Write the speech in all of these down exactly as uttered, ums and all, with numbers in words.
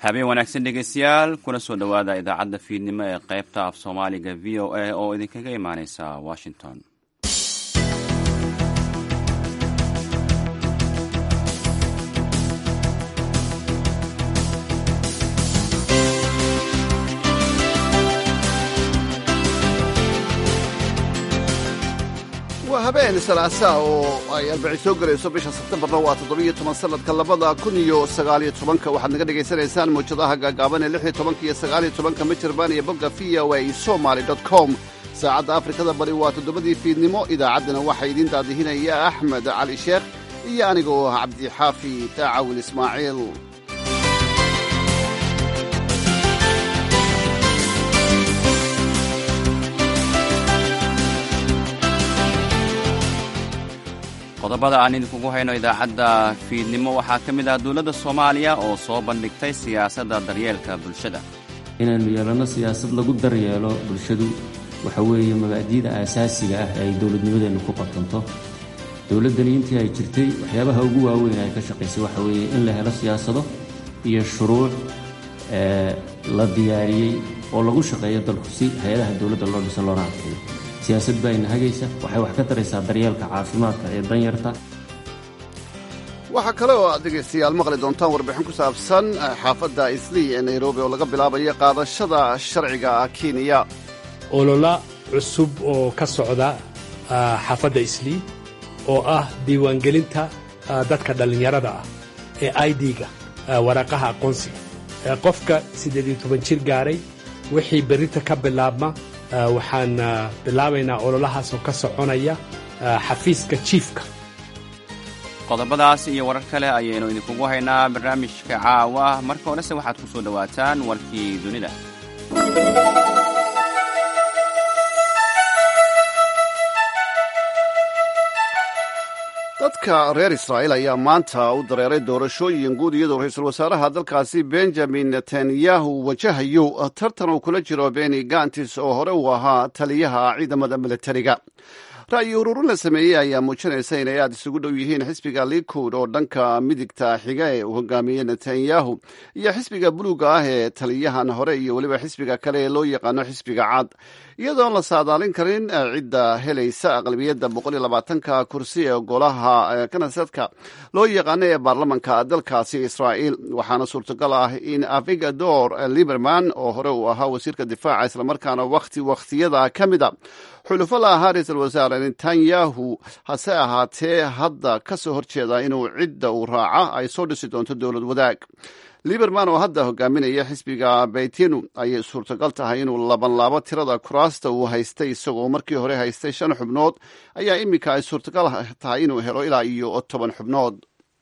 habeen wanaagsan dhegeystayaal kuna soo dhowaada idaacadda fiidnimo ee qaybta af soomaaliga v o a oo idinkaga imaaneysa washington. habeen salaasa oo ay arbaci soo galayso bisha sebtembarna waa toddobiyo toban sanadka labada kun iyo sagaaliyo tobanka waxaad naga dhegaysanaysaan mawjadaha gaagaaban ee lix iyo tobanka iyo sagaaliyo tobanka michirbaan iyo bogga v o a somaly dot com saacadda afrikada bari waa toddobadii fiidnimo idaacaddana waxaa idiin daadihinaya axmed cali sheekh iyo anigoo ah cabdixaafi daacawil ismaaciil. qodobada aan idinkugu hayno idaacadda fiidnimo waxaa ka mid ah dowladda soomaaliya oo soo bandhigtay siyaasadda daryeelka bulshada. inaynu yeelanno siyaasad lagu daryeelo bulshadu waxa weeye mabaadi'da aasaasiga ah ee ay dowladnimadeennu ku qabtanto. dowladdani intii ay jirtay waxyaabaha ugu waaweyn ay ka shaqaysay waxa weeye in la helo siyaasado iyo shuruuc la diyaariyey oo lagu shaqeeyo dalku si hay-adaha dowladda loo dhiso loona adkeeyo. siyaasad baa ina hagaysa waxay wax ka taraysaa daryeelka caafimaadka ee danyarta. waxaa kale oo aad dhegaystayaal maqli doontaan warbixin ku saabsan xaafadda islii ee nairobi oo laga bilaabayo qaadashada sharciga kenya. olola cusub oo ka socda xaafadda islii oo ah diiwaangelinta dadka dhallinyarada ah ee i d-ga waraaqaha aqoonsiga. qofka siddeed iyo toban jir gaaray wixii berrita ka bilaabma waxaan bilaabaynaa ololahaasoo ka soconaya xafiiska jiifka. qodobadaas iyo warar kale ayaynu idinkugu haynaa barnaamijka caawa. marka horese waxaad ku soo dhowaataan warkii dunida. dadka reer israa'iil ayaa maanta u dareeray doorashooyin guud iyadoo ra-iisul wasaaraha dalkaasi benjamin netanyahu wajahayo tartan uu kula jiro beni gantis oo hore uu ahaa taliyaha ciidamada militariga. ra'yi ururin la sameeyey ayaa muujinaysa inay aad isugu dhow yihiin xisbiga likud oo dhanka midigta xiga ee uu hogaamiyey netanyahu iyo xisbiga buluuga ah ee taliyahan hore iyo weliba xisbiga kale ee loo yaqaano xisbiga cad, iyadoon la saadaalin karin cidda helaysa aqlabiyadda boqol iyo labaatanka kursi ee golaha kanasadka loo yaqaano ee baarlamanka dalkaasi israa'iil. waxaana suurtagal ah in avigdor liberman oo hore uu ahaa wasiirka difaaca islamarkaana wakhti wakhtiyada ka mida xulufo la ahaa ra-iisul wasaare netanyahu hase ahaatee hadda ka soo horjeeda inuu cidda uu raaca ay soo dhisi doonto dowlad wadaag. liberman oo hadda hogaaminaya xisbiga baytinu ayay suurtagal tahay inuu labanlaabo tirada kuraasta uu haystay isagoo markii hore haystay shan xubnood ayaa iminka ay suurtagal tahay inuu helo ilaa iyo toban xubnood.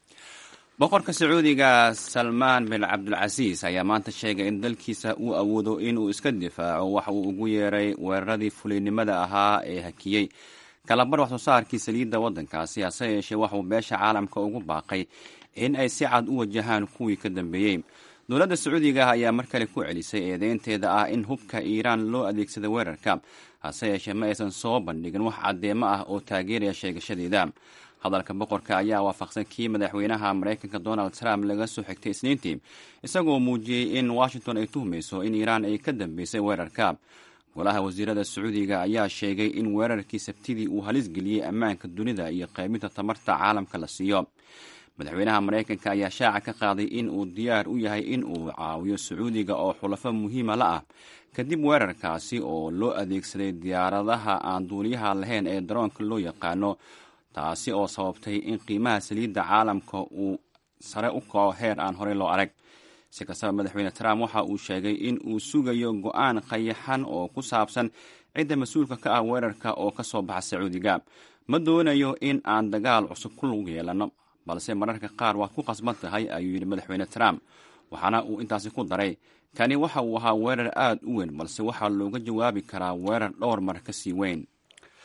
boqorka sacuudiga salmaan bin cabdulcasiis ayaa maanta sheegay in dalkiisa uu awoodo inuu iska difaaco waxa uu ugu yeeray weeraradii fuliynimada ahaa ee hakiyey kalabar wax soo saarkii saliidda waddankaasi. hase yeeshee waxauu beesha caalamka ugu baaqay in ay si cad u wajahaan kuwii ka dambeeyey. dowladda sacuudiga ayaa mar kale ku celisay eedeynteeda ah in hubka iiraan loo adeegsada weerarka, hase yeeshee ma aysan soo bandhigin wax caddeemo ah oo taageeraya sheegashadeeda. hadalka boqorka ayaa waafaqsan kii madaxweynaha maraykanka donald trump laga soo xigtay isniintii, isagoo muujiyey in washington ay tuhmayso in iiraan ay ka dambeysay weerarka. golaha wasiirada sacuudiga ayaa sheegay in weerarkii sabtidii uu halis geliyey ammaanka dunida iyo qaybinta tamarta caalamka la siiyo. madaxweynaha maraykanka ayaa shaaca ka qaaday in uu diyaar u yahay in uu caawiyo sacuudiga oo xulafo muhiima la ah kadib weerarkaasi oo loo adeegsaday diyaaradaha aan duuliyaha lahayn ee daroonka loo yaqaano, taasi oo sababtay in qiimaha saliidda caalamka uu sare u kaco heer aan horey loo arag. si kastaba madaxweyne trump waxa uu sheegay in uu sugayo go-aan qayaxan oo ku saabsan cidda mas-uulka ka ah weerarka oo ka soo baxa sacuudiga. ma doonayo in aan dagaal cusub ku lug yeelanno, balse mararka qaar waad ku qasban tahay, ayuu yidhi madaxweyne trump. waxaana uu intaasi ku daray, kani waxa uu ahaa weerar aad u weyn, balse waxaa looga jawaabi karaa weerar dhowr mar ka sii weyn.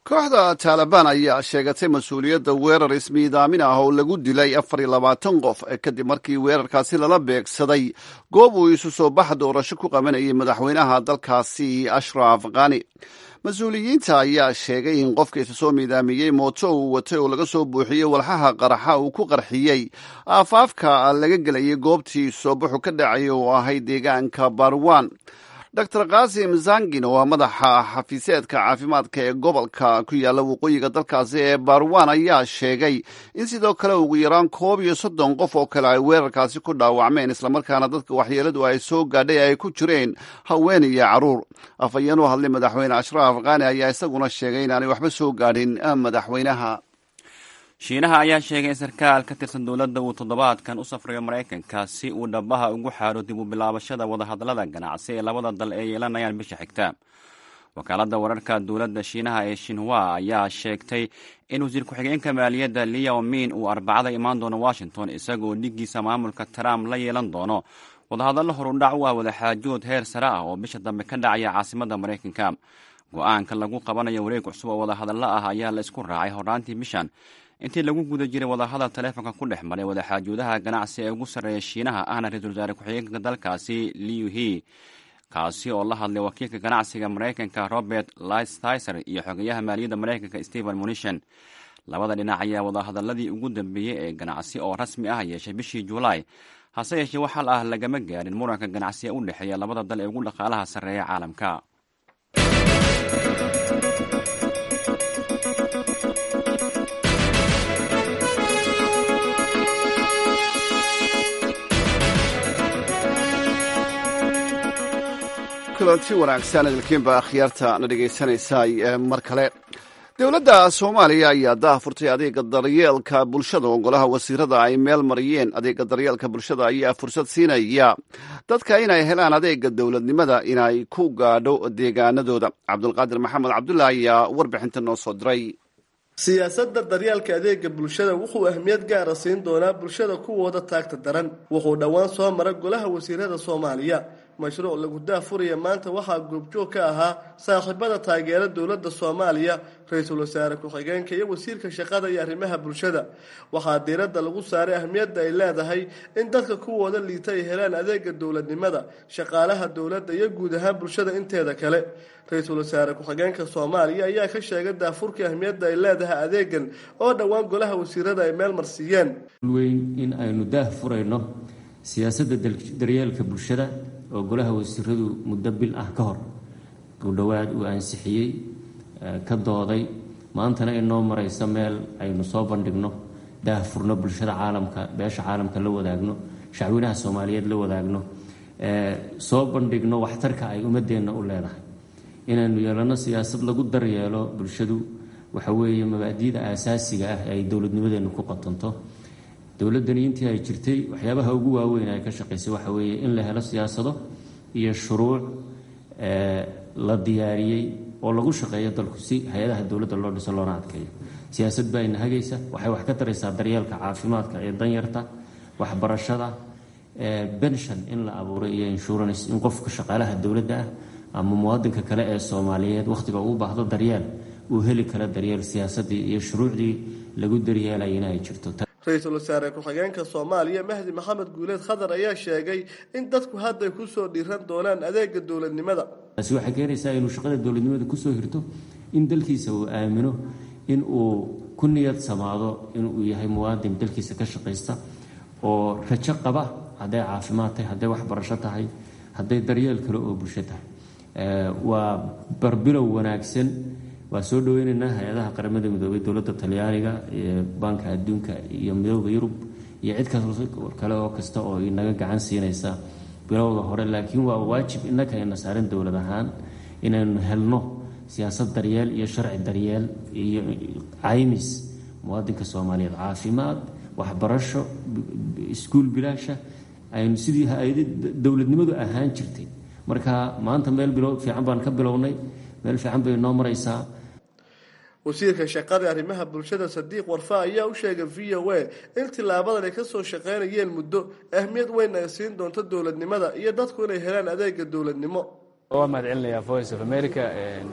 kooxda taalibaan ayaa sheegatay mas-uuliyadda weerar ismiidaamin ah oo lagu dilay afar iyo labaatan qof kadib markii weerarkaasi lala beegsaday goob uu isu soo bax doorasho ku qabanayay madaxweynaha dalkaasi ashraf khani mas-uuliyiinta ayaa sheegay in qofka isa soo miidaamiyey mooto uu watay oo laga soo buuxiyey walxaha qaraxa uu ku qarxiyey aafaafka laga gelayay goobtii soo baxu ka dhacay oo ahayd deegaanka barwan doctor kasim zangin oo ah madaxa xafiiseedka caafimaadka ee gobolka ku yaalla waqooyiga dalkaasi ee barwan ayaa sheegay in sidoo kale ugu yaraan koob iyo soddon qof oo kale ay weerarkaasi ku dhaawacmeen islamarkaana dadka waxyeeladu ay soo gaadhay ay ku jireen haween iyo carruur afhayeen u hadlay madaxweyne ashraf khani ayaa isaguna sheegay inaanay waxba soo gaadhin madaxweynaha. shiinaha ayaa sheegay in sarkaal ka tirsan dowladda uu toddobaadkan u safrayo maraykanka si uu dhabaha ugu xaaro dib u bilaabashada wadahadallada ganacsi ee labada dal ee yeelanayaan bisha xigta. wakaaladda wararka dowladda shiinaha ee shinhua ayaa sheegtay in wasiir ku-xigeenka maaliyadda liao min uu arbacada imaan doono washington isagoo dhiggiisa maamulka trump la yeelan doono wadahadallo horudhac u ah wadaxaajood heer sare ah oo bisha dambe ka dhacaya caasimadda maraykanka. go-aanka lagu qabanayo wareeg cusub oo wadahadallo ah ayaa la isku raacay horraantii bishan intii lagu guda jiray wadahadal taleefonka ku dhex maray wadaxaajuudaha ganacsi ee ugu sarreeya shiinaha ahna ra-iisul wasaare ku-xigeenka dalkaasi liu he kaasi oo la hadlay wakiilka ganacsiga maraykanka robert lighthizer iyo xogeyaha maaliyadda maraykanka stephen munishan. labada dhinac ayaa wadahadaladii ugu dambeeyey ee ganacsi oo rasmi ah yeeshay bishii juulaay, hase yeeshee wax hal ah lagama gaarin muranka ganacsi ee u dhexeeya labada dal ee ugu dhaqaalaha sarreeya caalamka. kulanti wanaagsan idilkiinba akhyaarta na dhegaysanaysaay mar kale. dowladda soomaaliya ayaa daahfurtay adeega daryeelka bulshada oo golaha wasiirada ay meel mariyeen. adeega daryeelka bulshada ayaa fursad siinaya dadka inay helaan adeega dowladnimada inay ku gaadho deegaanadooda. cabdulqaadir maxamed cabdulla ayaa warbixinta noo soo diray. siyaasadda daryeelka adeega bulshada wuxuu ahmiyad gaara siin doonaa bulshada kuwooda taagta daran. wuxuu dhowaan soo maray golaha wasiirada soomaaliya. mashruuc lagu daafuraya maanta waxaa goobjoog ka ahaa saaxiibada taageera dowladda soomaaliya, ra-iisul wasaare ku-xigeenka iyo wasiirka shaqada iyo arrimaha bulshada. waxaa diiradda lagu saaray ahmiyadda ay leedahay in dadka kuwooda liita ay helaan adeega dowladnimada, shaqaalaha dowladda iyo guud ahaan bulshada inteeda kale. ra-iisul wasaare ku-xigeenka soomaaliya ayaa ka sheegay daafurkii ahmiyadda ay leedahay adeegan oo dhowaan golaha wasiirada ay meel marsiiyeen. weyn in aynu daahfurayno siyaasadda daryeelka bulshada oo golaha wasiiradu muddo bil ah ka hor ku dhowaad uu ansixiyey, ka dooday, maantana inoo maraysa meel aynu soo bandhigno, daahfurno, bulshada caalamka, beesha caalamka la wadaagno, shacweynaha soomaaliyeed la wadaagno, soo bandhigno waxtarka ay ummadeenna u leedahay. inaynu yeelano siyaasad lagu daryeelo bulshadu waxa weeye mabaadi'da aasaasiga ah ee ay dowladnimadeennu ku qotonto. dowladdani intii ay jirtay waxyaabaha ugu waaweyn ay ka shaqaysay waxa weeye in la helo siyaasado iyo shuruuc la diyaariyey oo lagu shaqeeyo dalku si hay-adaha dowladda loo dhiso loona adkeeyo. siyaasad baa ina hagaysa, waxay wax ka taraysaa daryeelka caafimaadka ee danyarta, waxbarashada, benshon in la abuuray iyo insurance in qofka shaqaalaha dowladda ah ama muwaadinka kale ee soomaaliyeed wakhtiga uu baahdo daryeel uu heli karo daryeel. siyaasaddii iyo shuruucdii lagu daryeelayana ay jirto. ra-iisul wasaare ku-xigeenka soomaaliya mahdi maxamed guuleed khadar ayaa sheegay in dadku hadday kusoo dhiiran doonaan adeega dowladnimada. taasi waxay keenaysaa inuu shaqada dowladnimada kusoo hirto, in dalkiisa uu aamino, in uu ku niyad samaado inuu yahay muwaadin dalkiisa ka shaqaysta oo rajo qaba, hadday caafimaad tahay, hadday waxbarasho tahay, hadday daryeel kale oo bulsho tahay. waa barbilow wanaagsan. waa soo dhaweynaynaa hay-adaha qaramada midoobay, dowladda talyaaniga, baanka adduunka iyo midooda yurub iyo cid kale oo kasta oo inaga gacan siinaysa bilowda hore. laakiin waa waajib innaka ayna saaran dowlad ahaan inaynu helno siyaasad daryeel iyo sharci daryeel iyo caymis muwaadinka soomaaliyeed, caafimaad, waxbarasho, iskuul bilaasha, aynu sidii hay-ada dowladnimadu ahaan jirtay. marka maanta meel bilow fiican baan ka bilownay, meel fiican bay noo maraysaa. wasiirka shaqada arrimaha bulshada sadiiq warfa ayaa u sheegay v o a in tilaabadan ay kasoo shaqaynayeen muddo ahmiyad weyn ay siin doonto dowladnimada iyo dadku inay helaan adeega dowladnimo. waa mahad celinayaa voice of america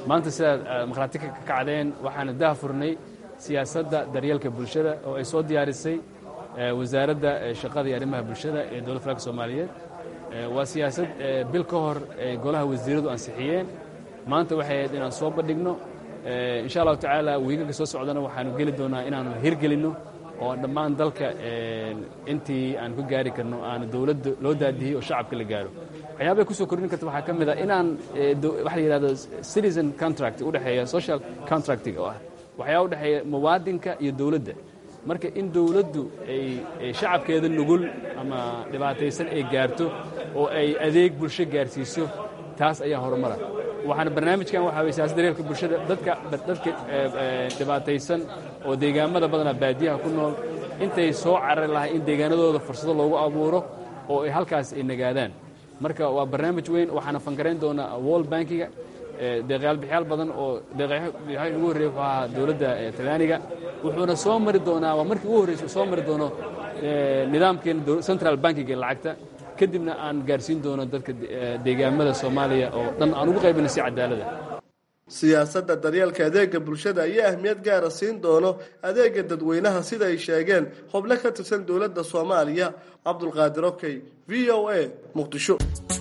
maanta sidaad markhaati ka kacdeen waxaana daahfurnay siyaasadda daryeelka bulshada oo ay soo diyaarisay wasaaradda shaqada iyo arrimaha bulshada ee dowladda federaalka soomaaliyeed. waa siyaasad bil ka hor ay golaha wasiiradu ansixiyeen. maanta waxay ahayd inaan soo bandhigno. insha allahu tacaala wiigaga soo socdana waxaanu geli doonaa inaanu hirgelinno oo dhammaan dalka intii aan ku gaari karno aanu dowladda loo daadihiyey oo shacabka la gaaro. waxyaabay kusoo kordhin karta waxaa ka mid a inaan waxa la yidhahdo citizen contract u dhexeeya social contractiga oo ah waxyaaba u dhexeeya muwaadinka iyo dowladda. marka in dowladdu ay shacabkeeda nugul ama dhibaataysan ay gaarto oo ay adeeg bulsho gaarsiiso, taas ayaa horumara. waxaana barnaamijkan waxaa weye siyaasadda daryeelka bulshada dadka dadka dhibaataysan oo deegaamada badanaa baadiyaha ku nool intay soo carari lahay in deegaanadooda fursado loogu abuuro oo ay halkaas ay nagaadaan. marka waa barnaamij weyn. waxaana fankarayn doonaa world bankiga deeqyaal bixyaal badan oo deeqyaal ugu horreeyay wuxuu ahaa dowladda talyaaniga. wuxuuna soo mari doonaa waa markii ugu horreysay soo mari doono nidaamkeena central bankiga lacagta, kadibna aan gaarsiin doono dadka deegaamada Soomaaliya oo dhan aan ugu qaybino si cadaalada. siyaasadda daryeelka adeega bulshada ayaa ahmiyad gaara siin doono adeega dadweynaha sida ay sheegeen xubno ka tirsan dowladda Soomaaliya. Cabdulqaadir Okey, V O A, Muqdisho.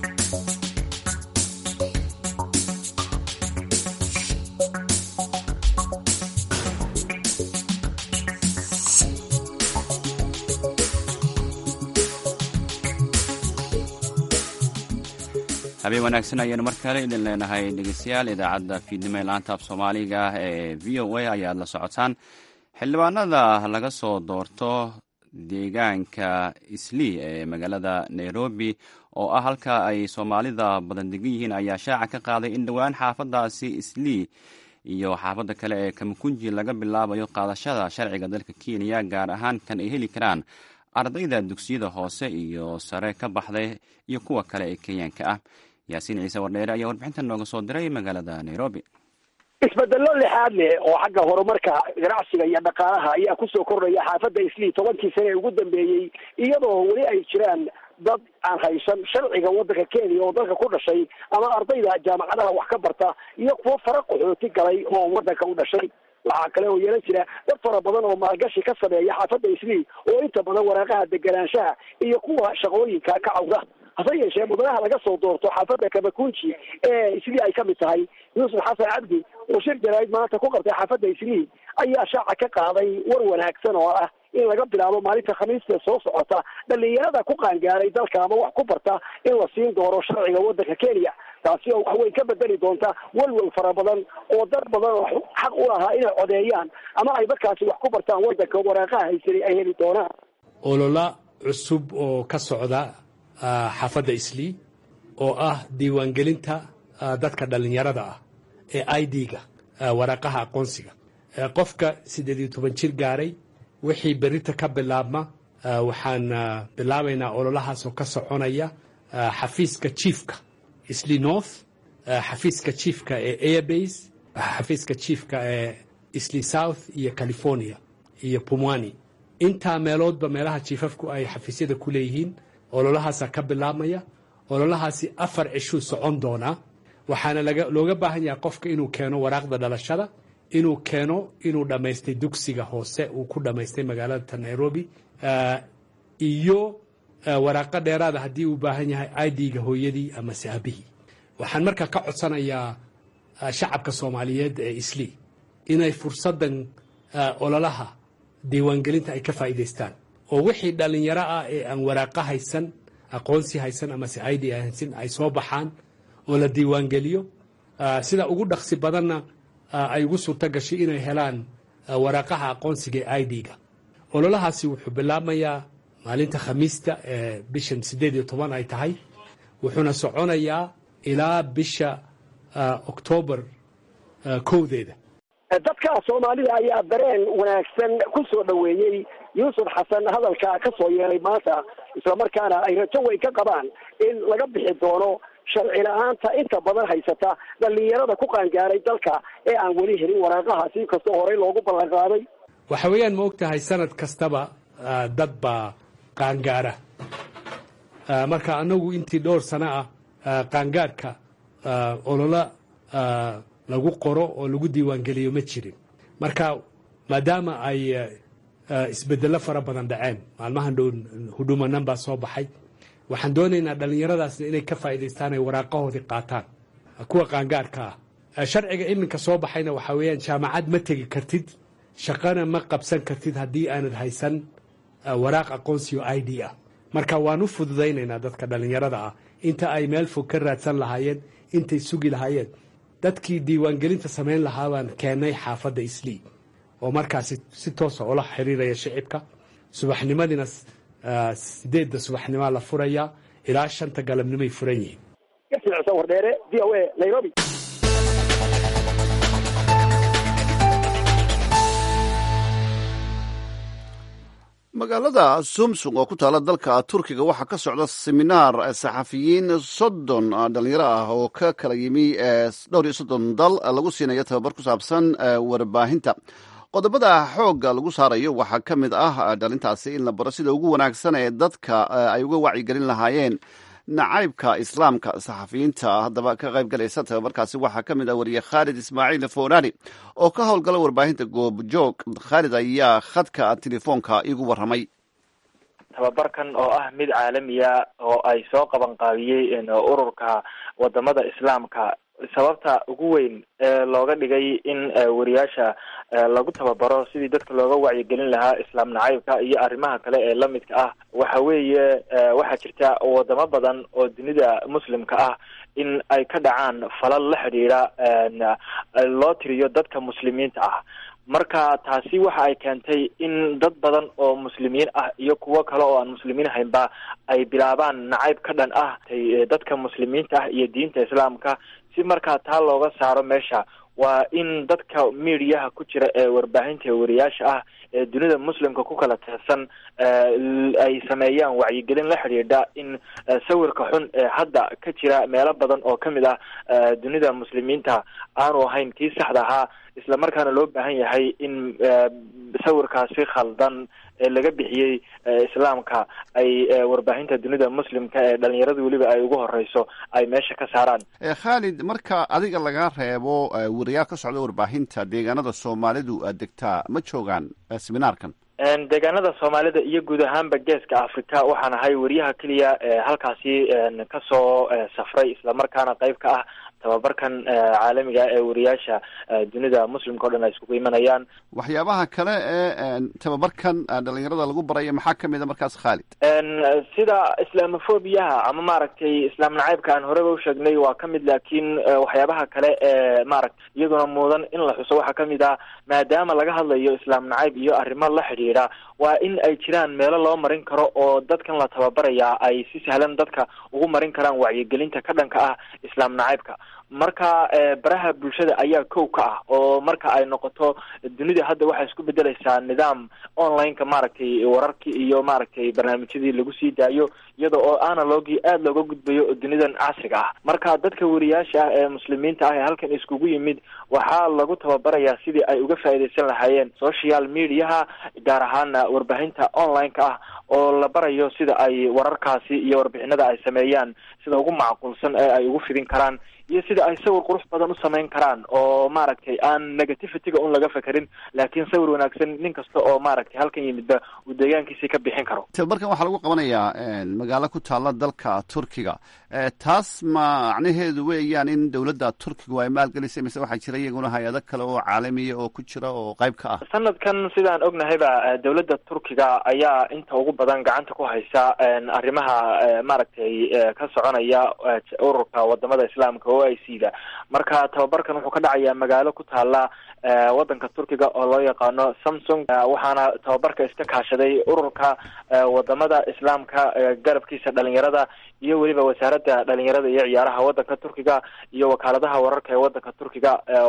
habeen wanaagsan ayaanu mar kale idin leenahay dhegeystayaal. idaacadda fiidnimo ee laanta af soomaaliga ee v o a ayaad la socotaan. xildhibaanada laga soo doorto deegaanka islii ee magaalada nairobi oo ah halka ay soomaalida badan degan yihiin ayaa shaaca ka qaaday in dhowaan xaafadaasi islii iyo xaafadda kale ee kamakunji laga bilaabayo qaadashada sharciga dalka kenya, gaar ahaan kan ay heli karaan ardayda dugsiyada hoose iyo sare ka baxday iyo kuwa kale ee kenyaanka ah. yaasiin ciise wardheere ayaa warbixintan nooga soo diray magaalada nairobi. isbedello lixaad leh oo xagga horumarka ganacsiga iyo dhaqaalaha ayaa kusoo kordhaya xaafadda islii tobankii sane ee ugu dambeeyey, iyadoo weli ay jiraan dad aan haysan sharciga waddanka kenya oo dalka ku dhashay ama ardayda jaamacadaha wax ka barta iyo kuwo fara qaxooti galay oo waddanka u dhashay. waxaa kale oo yeelan jira dad fara badan oo maalgashi ka sameeya xaafadda islii oo inta badan waraaqaha deganaanshaha iyo kuwa shaqooyinka ka cawda. hase yeeshee mudanaha laga soo doorto xaafadda kamakunji ee islii ay ka mid tahay yuusuf xasan cabdi oo shir jaraa'id maanta ku qabtay xaafadda islii ayaa shaaca ka qaaday war wanaagsan oo ah in laga bilaabo maalinta khamiista soo socota dhalinyarada ku qaangaaray dalka ama wax ku barta in la siin doono sharciga waddanka kenya, taasi oo wax weyn ka bedeli doonta walwal fara badan oo dad badan oo xaq u lahaa inay codeeyaan ama ay markaasi wax ku bartaan waddanka waraaqaha haysanay ay heli doonaan. olola cusub oo ka socda xaafadda islii oo ah diiwaangelinta dadka dhallinyarada ah ee I D-ga waraaqaha aqoonsiga. qofka siddeed iyo toban jir gaaray wixii berita ka bilaabma waxaan bilaabaynaa ololahaas oo ka soconaya xafiiska chiefka islii north, xafiiska chiefka ee airbase, xafiiska chiefka ee islii south iyo california iyo pumwani. intaa meeloodba meelaha jiifafku ay xafiisyada ku leeyihiin ololahaasa ka bilaabmaya. ololahaasi afar cishuu socon doonaa. waxaana looga baahan yahay qofka inuu keeno waraaqda dhalashada, inuu keeno inuu dhammaystay dugsiga hoose uu ku dhammaystay magaalada nairobi, iyo waraaqo dheeraada haddii uu baahan yahay I D-ga hooyadii ama saabihii. waxaan markaa ka codsanayaa shacabka soomaaliyeed ee islii inay fursaddan ololaha diiwaangelinta ay ka faa'iidaystaan oo wixii dhallinyaro ah ee aan waraaqo haysan, aqoonsi haysan amase I D haysan ay soo baxaan oo la diiwaangeliyo. sida ugu dhaqsi badanna ay ugu suurto gashay inay helaan waraaqaha aqoonsiga ee I D-ga. ololahaasi wuxuu bilaabmayaa maalinta khamiista ee bishan siddeed iyo toban ay tahay, wuxuuna soconayaa ilaa bisha oktoobar kowdeeda. dadka soomaalida ayaa dareen wanaagsan ku soo dhoweeyey yuusuf xasan hadalka ka soo yeelay maanta, islamarkaana ay rajo weyn ka qabaan in laga bixi doono sharci la-aanta inta badan haysata dhalinyarada ku qaangaaray dalka ee aan weli helin waraaqahaasi inkastoo horey loogu ballan qaaday. waxa weeyaan ma og tahay sanad kastaba dad baa qaangaara. marka anagu intii dhowr sano ah qaangaarka olola lagu qoro oo lagu diiwaangeliyo ma jirin. marka maadaama ay isbedello fara badan dhaceen maalmahan dhow huduma number soo baxay, waxaan doonaynaa dhallinyaradaas inay ka faa'iidaystaan ay waraaqahoodii qaataan kuwa qaangaarka ah. sharciga iminka soo baxayna waxaa weeyaan jaamacad ma tegi kartid, shaqana ma qabsan kartid haddii aanad haysan waraaq aqoonsiyo I D ah. marka waan u fududaynaynaa dadka dhallinyarada ah inta ay meel fog ka raadsan lahaayeen, intay sugi lahaayeen. dadkii diiwaangelinta samayn lahaa baan keennay xaafadda Islii oo markaasi si toosa ula xiriiraya shicibka. subaxnimadina sideedda subaxnimo la furaya ilaa shanta galabnimay furan yihiin. wardheere V O A Nairobi. magaalada sumsung oo ku taala dalka turkiga waxaa ka socda seminaar saxafiyiin soddon dhalinyaro ah oo ka kala yimi dhowr iyo soddon dal lagu siinayo tababar ku saabsan warbaahinta. qodobada xoogga lagu saarayo waxaa ka mid ah dhalintaasi in la baro sida ugu wanaagsan ee dadka ay uga wacyigelin lahaayeen nacaybka islaamka. saxafiyiinta haddaba ka qayb galaysa tababarkaasi waxaa ka mid ah wariye khaalid ismaaciil foorari oo ka howlgala warbaahinta goobjoog. khaalid ayaa khadka telefoonka igu warramay. tababarkan oo ah mid caalamiya oo ay soo qaban qaabiyey ururka wadamada islaamka, sababta ugu weyn ee looga dhigay in wariyaasha lagu tababaro sidii dadka looga wacyigelin lahaa islaam nacaybka iyo arrimaha kale ee lamidka ah waxa weeye waxaa jirta wadamo badan oo dunida muslimka ah in ay ka dhacaan falal la xidhiidha loo tiriyo dadka muslimiinta ah. marka taasi waxa ay keentay in dad badan oo muslimiin ah iyo kuwo kale oo aan muslimiin ahaynba ay bilaabaan nacayb ka dhan ah dadka muslimiinta ah iyo diinta islaamka. si markaa taa looga saaro meesha waa in dadka midiyaha ku jira ee warbaahinta wariyaasha ah ee dunida muslimka ku kala tirsan ay sameeyaan wacyigelin la xidhiidha in sawirka xun ee hadda ka jira meelo badan oo kamid ah dunida muslimiinta aanu ahayn kii saxda ahaa, isla markaana loo baahan yahay in sawirkaasi khaldan ee laga bixiyey islaamka ay warbaahinta dunida muslimka ee dhalinyaradu weliba ay ugu horeyso ay meesha ka saaraan. khaalid, marka adiga laga reebo wariyaal ka socda warbaahinta, deegaanada soomaalidu degtaa ma joogaan seminaarkan? deegaanada soomaalida iyo guud ahaanba geeska africa waxaan ahay wariyaha keliya halkaasi kasoo safray, isla markaana qayb ka ah tababarkan caalamiga ee wariyaasha dunida muslimka o dhan ay iskugu imanayaan. waxyaabaha kale ee tababarkan dhalinyarada lagu barayo maxaa kamid a markaas khaalid? sida islamofobiyaha ama maaragtay islaam nacaybka aan horeba usheegnay waa kamid, laakiin waxyaabaha kale ee maaragtay iyaduna mudan in la xuso waxaa kamid ah maadaama laga hadlayo islaam nacayb iyo arrimo la xidhiidha waa in ay jiraan meelo loo marin karo oo dadkan la tababaraya ay si sahlan dadka ugu marin karaan wacyigelinta ka dhanka ah islaam nacaybka. marka baraha bulshada ayaa kow ka ah oo marka ay noqoto dunida hadda waxay isku bedelaysaa nidaam online-ka maaragtay wararkii iyo maaragtay barnaamijyadii lagu sii daayo iyada oo analogii aada looga gudbayo dunidan casriga ah. marka dadka wariyaasha ah ee muslimiinta ah ee halkan iskugu yimid waxaa lagu tababarayaa sidii ay uga faa'iidaysan lahaayeen social mediaha, gaar ahaana warbaahinta online-ka ah oo la barayo sida ay wararkaasi iyo warbixinada ay sameeyaan sida ugu macquulsan ee ay ugu fidin karaan iyo sida ay sawir qurux badan u samayn karaan oo maaragtay aan negativity-ga un laga fekerin, laakiin sawir wanaagsan nin kasta oo maaragtay halkan yimidba uu deegaankiisii ka bixin karo. tababarkan waxaa lagu qabanayaa magaalo ku taala dalka turkiga. taas macnaheedu weeyaan in dowladda turkigu ay maalgelisay mise waxaa jira iyaguna hay-ado kale oo caalamiya oo ku jira oo qayb ka ah? sanadkan sidaan ognahayba dowladda turkiga ayaa inta ugu badan gacanta ku haysa arrimaha maaragtay ka soconaya ururka wadamada islaamka o I C da. marka tababarkan wuxuu ka dhacayaa magaalo ku taala wadanka turkiga oo loo yaqaano Samsung, waxaana tababarka iska kaashaday ururka wadamada islaamka garabkiisa dhalinyarada iyo weliba wasaaradda dhalinyarada iyo ciyaaraha wadanka turkiga iyo wakaaladaha wararka ee wadanka turkiga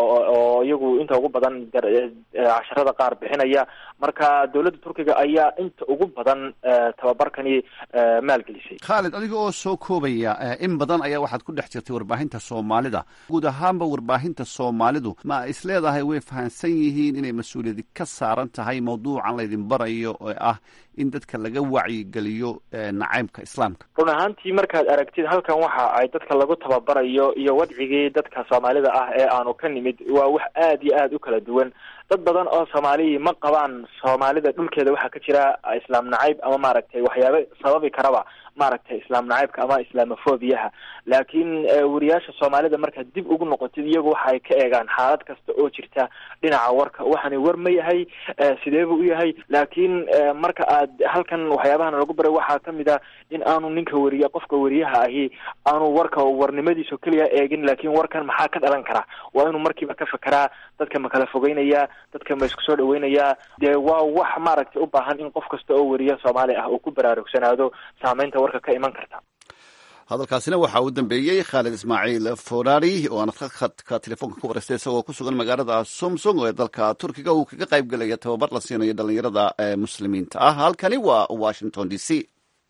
oo iyagu inta ugu badan casharada qaar bixinaya. marka dowladda turkiga ayaa inta ugu badan tababarkani maalgelisay. Khalid, adiga oo soo koobaya in badan ayaa waxaad ku dhex jirtay warbaahinta Soomaalida. Guud ahaanba warbaahinta Soomaalidu ma isleedahay way fahansan yihiin inay mas-uuliyad ka saaran tahay mawduucan laydin barayo oo ah in dadka laga wacyigeliyo nacaybka islaamka? Run ahaantii markaad aragtid halkan waxa ay dadka lagu tababarayo iyo wadcigii dadka Soomaalida ah ee aanu ka nimid waa wax aad iyo aad u kala duwan. dad badan oo Soomaali ma qabaan Soomaalida dhulkeeda waxa ka jira islaam nacayb ama maaragtay waxyaabo sababi karaba maaragtay islaam nacaybka ama islaamofoobiyaha, laakiin wariyaasha Soomaalida marka dib ugu noqotid iyagu waxa ay ka eegaan xaalad kasta oo jirta dhinaca warka waxani war ma yahay sidee buu u yahay. Laakiin marka aad halkan waxyaabahan lagu baray waxaa kamid ah in aanu ninka wariya qofka wariyaha ahi aanu warka warnimadiisa kaliya eegin, laakiin warkan maxaa ka dhalan kara waa inuu markiiba ka fakaraa dadka ma kala fogeynaya, dadka ma isku soo dhaweynaya. dee waa wax maaragtay u baahan in qof kasta oo wariya Soomaali ah uu ku baraarugsanaado saameynta warka ka iman karta. hadalkaasina waxaa u dambeeyey Khalid Ismaaciil Foorari oo aan khadka telefoonka ku wareystay isagoo ku sugan magaalada Samsung ee dalka Turkiga uu kaga qayb galaya tababar la siinayo dhalinyarada muslimiinta ah. halkani waa Washington D C.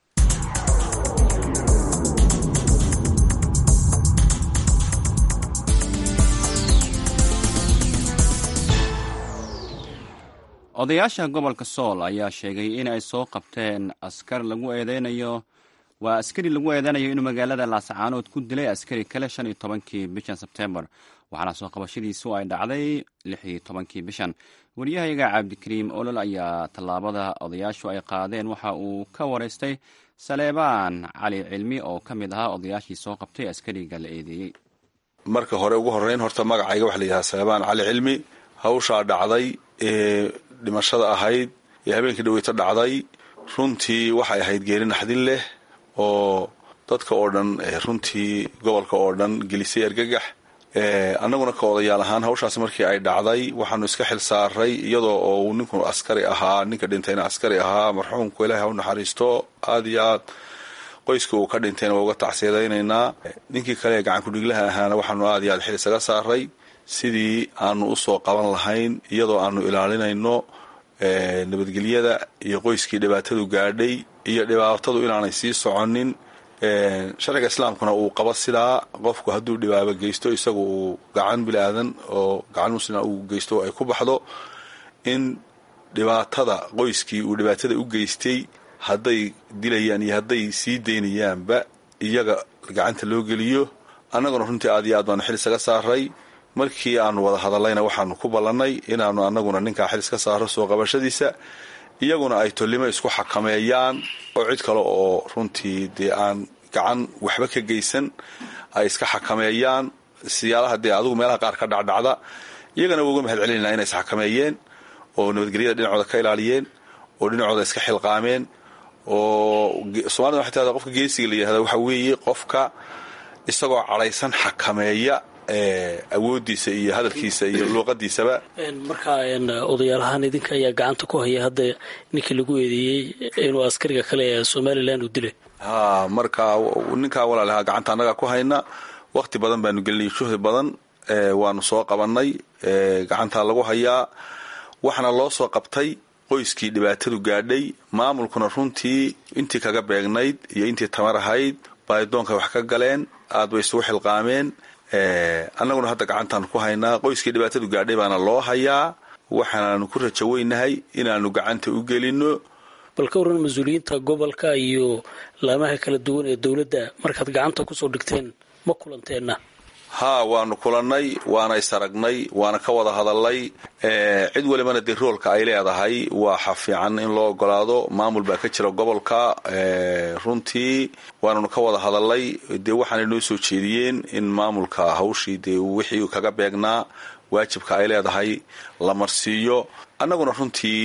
odayaasha gobolka Sool ayaa sheegay in ay soo qabteen askar lagu eedeynayo waa askari lagu eedeynayo inuu magaalada Laascaanood ku dilay askari kale shan iyo tobankii bishan Sebtembar, waxaana soo qabashadiisu ay dhacday lix iyo tobankii bishan. wariyahayaga Cabdikariim Olol ayaa tallaabada odayaashu ay qaadeen waxa uu ka wareystay Saleebaan Cali Cilmi oo ka mid ahaa odayaashii soo qabtay askariga la eedeeyey. marka hore ugu horeyn horta magacayga waxa la yidhahaa Saleebaan Cali Cilmi. hawshaa dhacday ee dhimashada ahayd ee habeenkii dhaweyta dhacday runtii waxay ahayd geeri naxdin leh oo dadka oo dhan runtii gobolka oo dhan gelisay argagax. annaguna ka odayaal ahaan hawshaasi markii ay dhacday waxaanu iska xil saaray iyadoo oo ninku askari ahaa, ninka dhintayna askari ahaa, marxuumku ilaahay ha u naxariisto, aad iyo aad qoyska uu ka dhintayna waa uga tacsiyadaynaynaa. ninkii kale ee gacan ku-dhiglaha ahaana waxaanu aad iyo aad xil isaga saaray sidii aanu usoo qaban lahayn iyadoo aanu ilaalinayno nabadgelyada iyo qoyskii dhibaatadu gaadhay iyo dhibaatadu inaanay sii soconin. sharciga islaamkuna uu qabo sidaa qofku hadduu dhibaabo geysto isagu uu gacan bilaadan oo gacan muslima uu geysto ay ku baxdo in dhibaatada qoyskii uu dhibaatada u geystay hadday dilayaan iyo hadday sii daynayaanba iyaga gacanta loo geliyo. annaguna runtii aad iyo aad baanu xil isaga saaray. markii aanu wada hadallayna waxaanu ku ballannay inaanu annaguna ninkaa xil iska saaro soo qabashadiisa, iyaguna ay tolimo isku xakameeyaan oo cid kale oo runtii dee aan gacan waxba ka geysan ay iska xakameeyaan. siyaalaha dee adigu meelaha qaar ka dhacdhacda iyagana waa uga mahad celinayna inay isxakameeyeen oo nabadgelyada dhinacooda ka ilaaliyeen oo dhinacooda iska xilqaameen. oo soomaalida waxay tahdaa qofka geesiga la yidhahda waxa weeye qofka isagoo cadhaysan xakameeya awoodiisa iyo hadalkiisa iyo luuqadiisaba. markaa odayaalahaan idinka ayaa gacanta ku haya hadda ninkii lagu eedeeyey inuu askariga kale ee Somaliland uu dilay? ha markaa ninkaa walaalaha gacanta annaga ku hayna. waqti badan baanu gelinay, shuhri badan waanu soo qabanay, gacantaa lagu hayaa. waxaana loo soo qabtay qoyskii dhibaatadu gaadhay. maamulkuna runtii intii kaga beegnayd iyo intii tamar ahayd baadidoonka wax ka galeen, aad bay isugu xilqaameen. annaguna hadda gacantaan ku haynaa. qoyskii dhibaatadu gaadhay baana loo hayaa. waxaanaanu ku rajo weynahay inaanu gacanta u gelino. bal ka waran mas-uuliyiinta gobolka iyo laamaha kala duwan ee dowladda markaad gacanta kusoo dhigteen ma kulanteenna? haa waanu kulannay, waana isaragnay, waana ka wada hadalnay. cid walibana dee roolka ay leedahay waxa fiican in loo ogolaado. maamul baa ka jira gobolka runtii waananu ka wada hadalnay. dee waxaanay noo soo jeediyeen in maamulka hawshii dee wixii kaga beegnaa waajibka ay leedahay la marsiiyo. annaguna runtii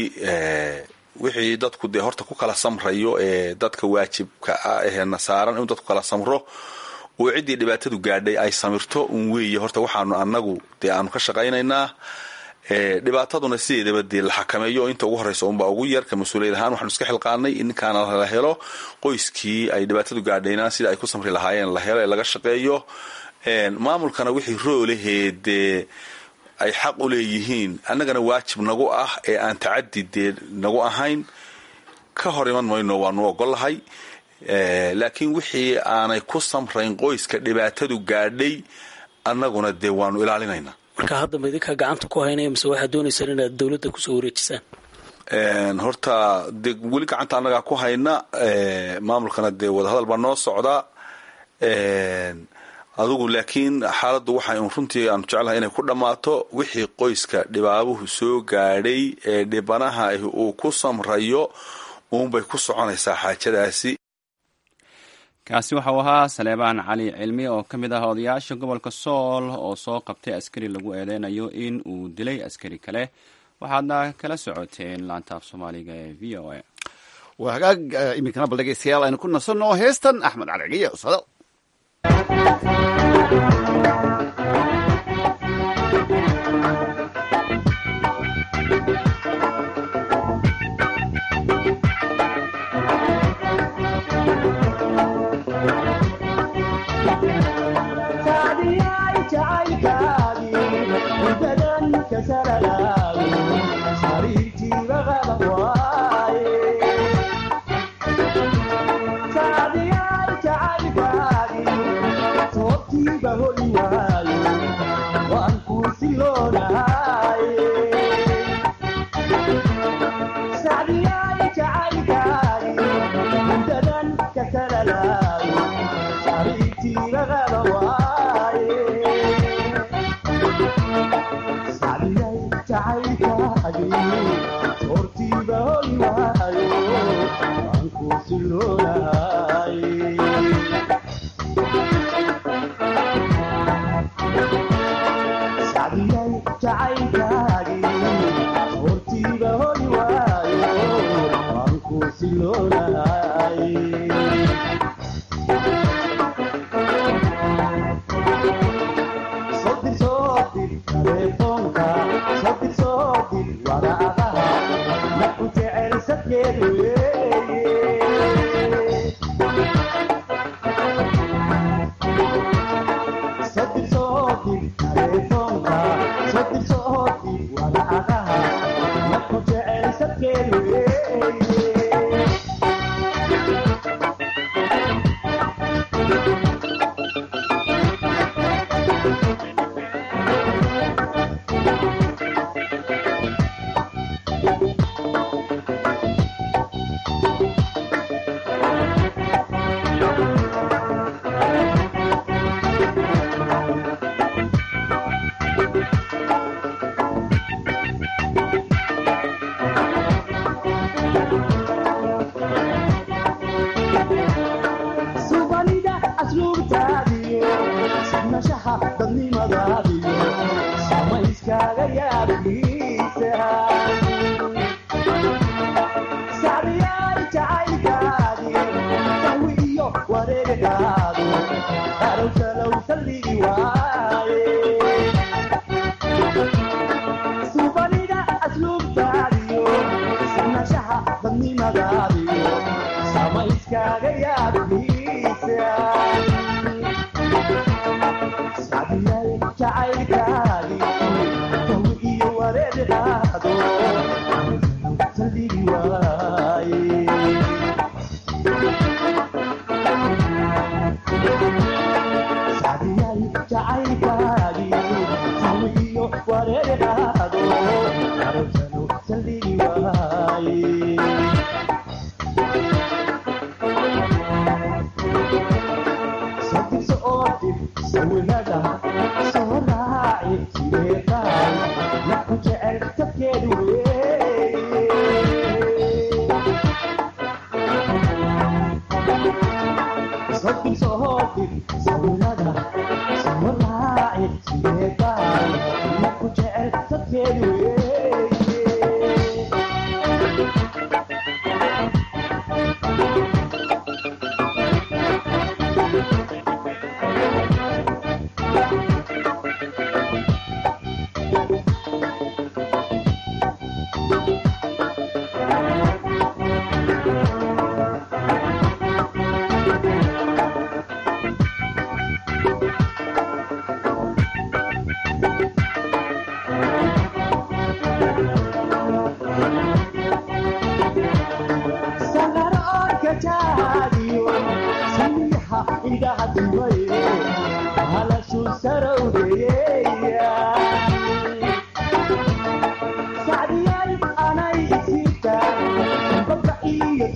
wixii dadku dee horta ku kala samrayo ee dadka waajibka ah eheena saaran in dadku kala samro oo ciddii dhibaatadu gaadhay ay samirto un weeye horta waxaanu annagu dee aanu ka shaqaynaynaa. dhibaataduna sideedaba dee la xakameeyo inta ugu horreysa unba ugu yar. ka mas-uuliyad ahaan waxaanu iska xilqaanay in ninkaana la helo, qoyskii ay dhibaatadu gaadhayna sida ay ku samri lahaayeen la helo ee laga shaqeeyo. maamulkana wixii roolahee dee ay xaq u leeyihiin annagana waajib nagu ah ee aan tacadi dee nagu ahayn ka hor iman mayno waanu ogolahay laakiin wixii aanay ku samrayn qoyska dhibaatadu gaadhay annaguna dee waanu ilaalinaynaa. marka hadda ma idinkaa gacanta ku haynaya mise waxaad doonaysaan inaad dawladda kusoo wareejisaan? horta dee weli gacanta annagaa ku hayna maamulkana dee wadahadal baa noo socdaa adugu laakiin xaaladdu waxay un runtii aanu jeclahay inay ku dhammaato wixii qoyska dhibaabuhu soo gaadhay ee dhibanaha uu ku samrayo uunbay ku soconaysaa xaajadaasi. kaasi waxau ahaa saleebaan cali cilmi oo ka mid ah odayaasha gobolka sool oo soo qabtay askari lagu eedeynayo in uu dilay askari kale. waxaadna kala socoteen laanta af soomaaliga ee v o a. waa hagaag iminkana bal dhegeystayaal aynu ku nasanno heestan axmed calcigiye usado.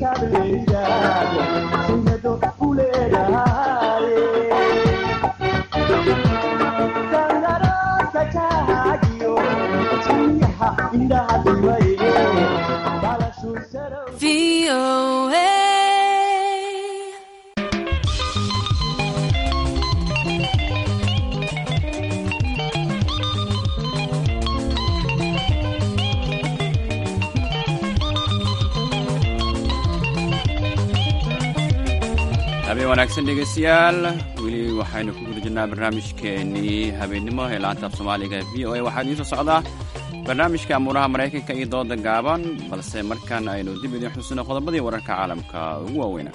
habeen wanaagsan dhegeystayaal, weli waxaynu ku guda jirnaa barnaamijkeenii habeennimo ee laanta af soomaaliga v o a. waxaa idiin soo socdaa barnaamijka amuuraha maraykanka iyo dooda gaaban, balse markaan aynu dib idiin xusino qodobadii wararka caalamka ugu waaweyna.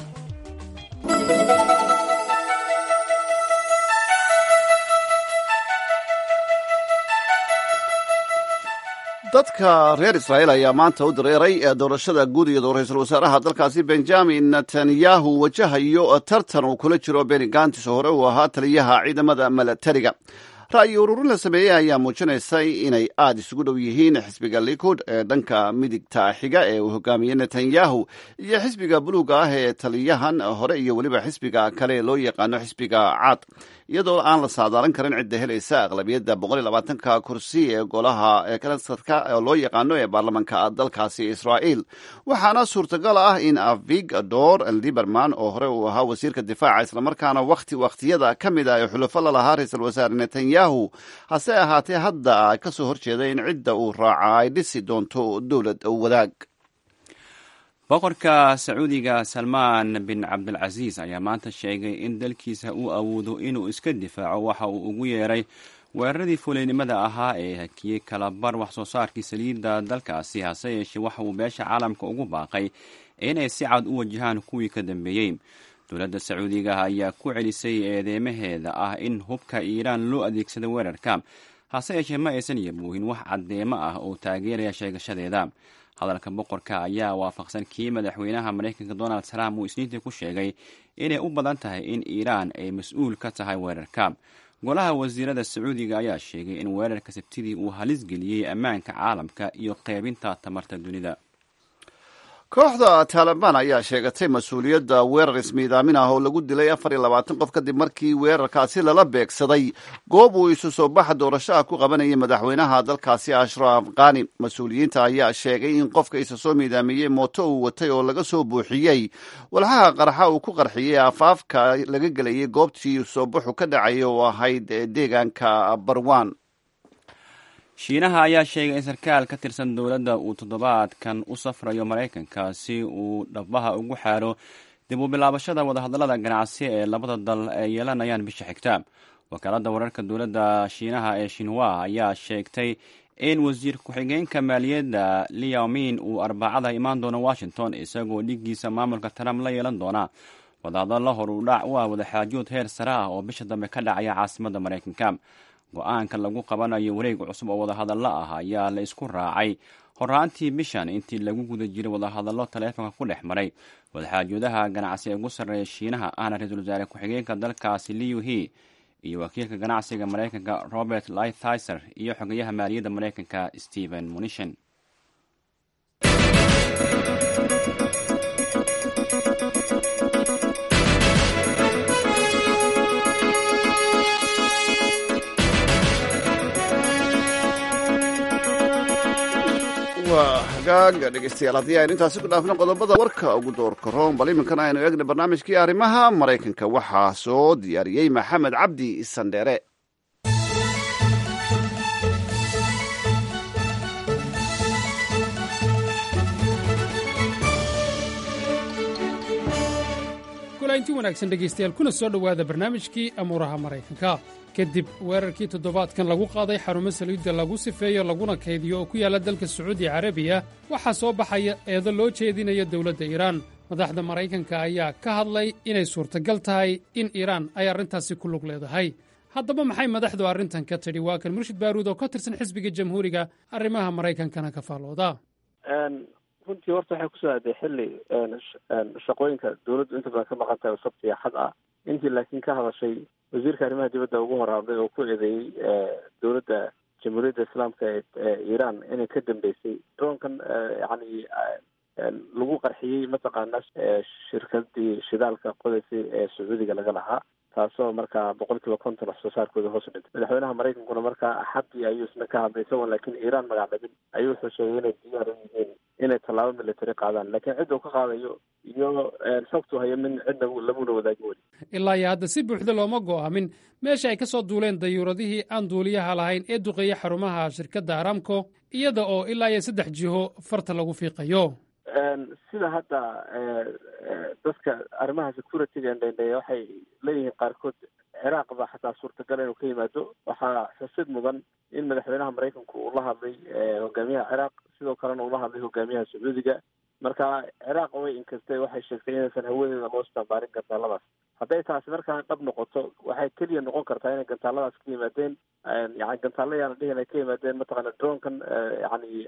dadka reer israa'iil ayaa maanta u dareeray ee doorashada guud iyadoo ra-iisul wasaaraha dalkaasi benjamin netanyahu wajahayo tartan uu kula jiro beni gantis oo hore uu ahaa taliyaha ciidamada milatariga. ra'yi ururin la sameeyey ayaa muujinaysay inay aada isugu dhow yihiin xisbiga likud ee dhanka midigta xiga ee uu hogaamiyey netanyahu iyo xisbiga buluuga ah ee taliyahan hore iyo weliba xisbiga kale ee loo yaqaano xisbiga cad, iyadoo aan la saadaalan karin cidda helaysa aqlabiyadda boqol iyo labaatanka kursi ee golaha ee knesetka oo loo yaqaano ee baarlamanka dalkaasi israa'iil. waxaana suurtagal ah in avigdor liberman oo hore uu ahaa wasiirka difaaca islamarkaana wakhti wakhtiyada ka mid ah ee xulafo la lahaa ra-iisul wasaare netanyahu, hase ahaatee hadda ka soo horjeeda in cidda uu raaca ay dhisi doonto dowlad wadaag. boqorka sacuudiga salmaan bin cabdilcasiis ayaa maanta sheegay in dalkiisa uu awoodo inuu iska difaaco waxa uu ugu yeeray weeraradii fuleynimada ahaa ee hakiyey kalabar wax soo saarkii saliidda dalkaasi. hase yeeshee waxa uu beesha caalamka ugu baaqay inay si cad u wajahaan kuwii ka dambeeyey. dowladda sacuudiga ayaa ku celisay eedeymaheeda ah in hubka iiraan loo adeegsaday weerarka, hase yeeshee ma aysan yabuuhin wax caddeemo ah oo taageeraya sheegashadeeda. hadalka boqorka ayaa waafaqsan kii madaxweynaha maraykanka donald trump uu isniintii ku sheegay inay u badan tahay in iiraan ay mas-uul ka tahay weerarka. golaha wasiirada sacuudiga ayaa sheegay in weerarka sabtidii uu halis geliyey ammaanka caalamka iyo qeybinta tamarta dunida. kooxda taalibaan ayaa sheegatay mas-uuliyadda weerar ismiidaamin ah oo lagu dilay afar iyo labaatan qof kadib markii weerarkaasi lala beegsaday goob uu isu soo baxa doorashaha ku qabanayay madaxweynaha dalkaasi ashraf khani. mas-uuliyiinta ayaa sheegay in qofka isa soo miidaamiyey mooto uu watay oo laga soo buuxiyey walxaha qarxa uu ku qarxiyey afaafka laga gelayay goobtii soo baxu ka dhacay oo ahayd deegaanka barwan. shiinaha ayaa sheegay in sarkaal ka tirsan dowladda uu toddobaadkan u safrayo maraykanka si uu dhabaha ugu xaaro dib u bilaabashada wadahadallada ganacsi ee labada dal ay yeelanayaan bisha xigta. wakaaladda wararka dowladda shiinaha ee shinhua ayaa sheegtay in wasiir ku-xigeenka maaliyadda liaomin uu arbacada imaan doono washington isagoo dhigiisa maamulka trump la yeelan doona wadahadallo hor u dhac u ah wadaxaajood heer sare ah oo bisha dambe ka dhacaya caasimadda maraykanka. go-aanka lagu qabanayo wareeg cusub oo wadahadallo ah ayaa la isku raacay horaantii bishan intii lagu guda jiray wadahadallo taleefonka ku dhex maray wadaxaajoodaha ganacsi ee ugu sarreeya shiinaha ahna ra-iisul wasaare ku-xigeenka dalkaasi liu he iyo wakiilka ganacsiga maraykanka robert lighthizer iyo xogeyaha maaliyadda maraykanka stephen munishin. waa hagaaga dhegeystayaal, haddii aynu intaasi ku dhaafno qodobada warka ugu doorka roon, bal iminkana aynu eegna barnaamijkii arrimaha maraykanka. waxaa soo diyaariyey maxamed cabdi sandheere. kulainti wanaagsan dhegaystayaal, kuna soo dhowaada barnaamijkii amuuraha maraykanka. kadib weerarkii toddobaadkan lagu qaaday xarumo saliidda lagu sifeeyo laguna kaydiyo oo ku yaalla dalka sacuudi carabiya, waxaa soo baxaya eedo loo jeedinaya dowladda iiraan. madaxda maraykanka ayaa ka hadlay inay suurtagal tahay in iiraan ay arrintaasi ku lug leedahay. haddaba maxay madaxdu arrintan ka tidhi? waa kan murshid baaruud oo ka tirsan xisbiga jamhuuriga arrimaha maraykankana ka faalooda. runtii horta waxay kusoo aaday xilli shaqooyinka dowladdu inta badan ka maqan tahay oo sabti axad ah. intii laakiin ka hadashay wasiirka arrimaha dibadda ugu horaaday oo ku eedeeyey dowladda jamhuuriyadda islaamka ee iiraan inay ka dambeysay droonkan yani lagu qarxiyey mataqaana shirkadii shidaalka qodaysay ee sacuudiga laga lahaa, taasoo markaa boqol kiiba konton wax soo saarkooda hoos u dhintay. madaxweynaha maraykankuna markaa axadii ayuu isna ka hadlay, isagoo laakiin iiraan magacdhabin ayuu wuxuu sheegay inay diyaar u yihiin inay tallaabo military qaadaan, laakiin cidda uu ka qaadayo iyo xogtu hayo min cidna lamuna wadaagi weli. ilaa iyo hadda si buuxda looma go'aamin meesha ay ka soo duuleen dayuuradihii aan duuliyaha lahayn ee duqeeya xarumaha shirkadda aramco, iyada oo ilaa iyo saddex jiho farta lagu fiiqayo. sida hadda dadka arrimaha securityga indhendheeya waxay leeyihiin qaarkood ciraaq ba xataa suurtagal inuu ka yimaado. waxaa xusid mudan in madaxweynaha maraykanku uu la hadlay hogaamiyaha ciraaq, sidoo kalena uu la hadlay hogaamiyaha sacuudiga. marka ciraaq way inkastay waxay sheegtay inaysan hawadeeda loo isticmaalin gantaaladaas. hadday taasi markaa dhab noqoto, waxay keliya noqon kartaa inay gantaaladaas ka yimaadeen yani gantaalo yaana dhihi inay ka yimaadeen mataqaana dronkan yani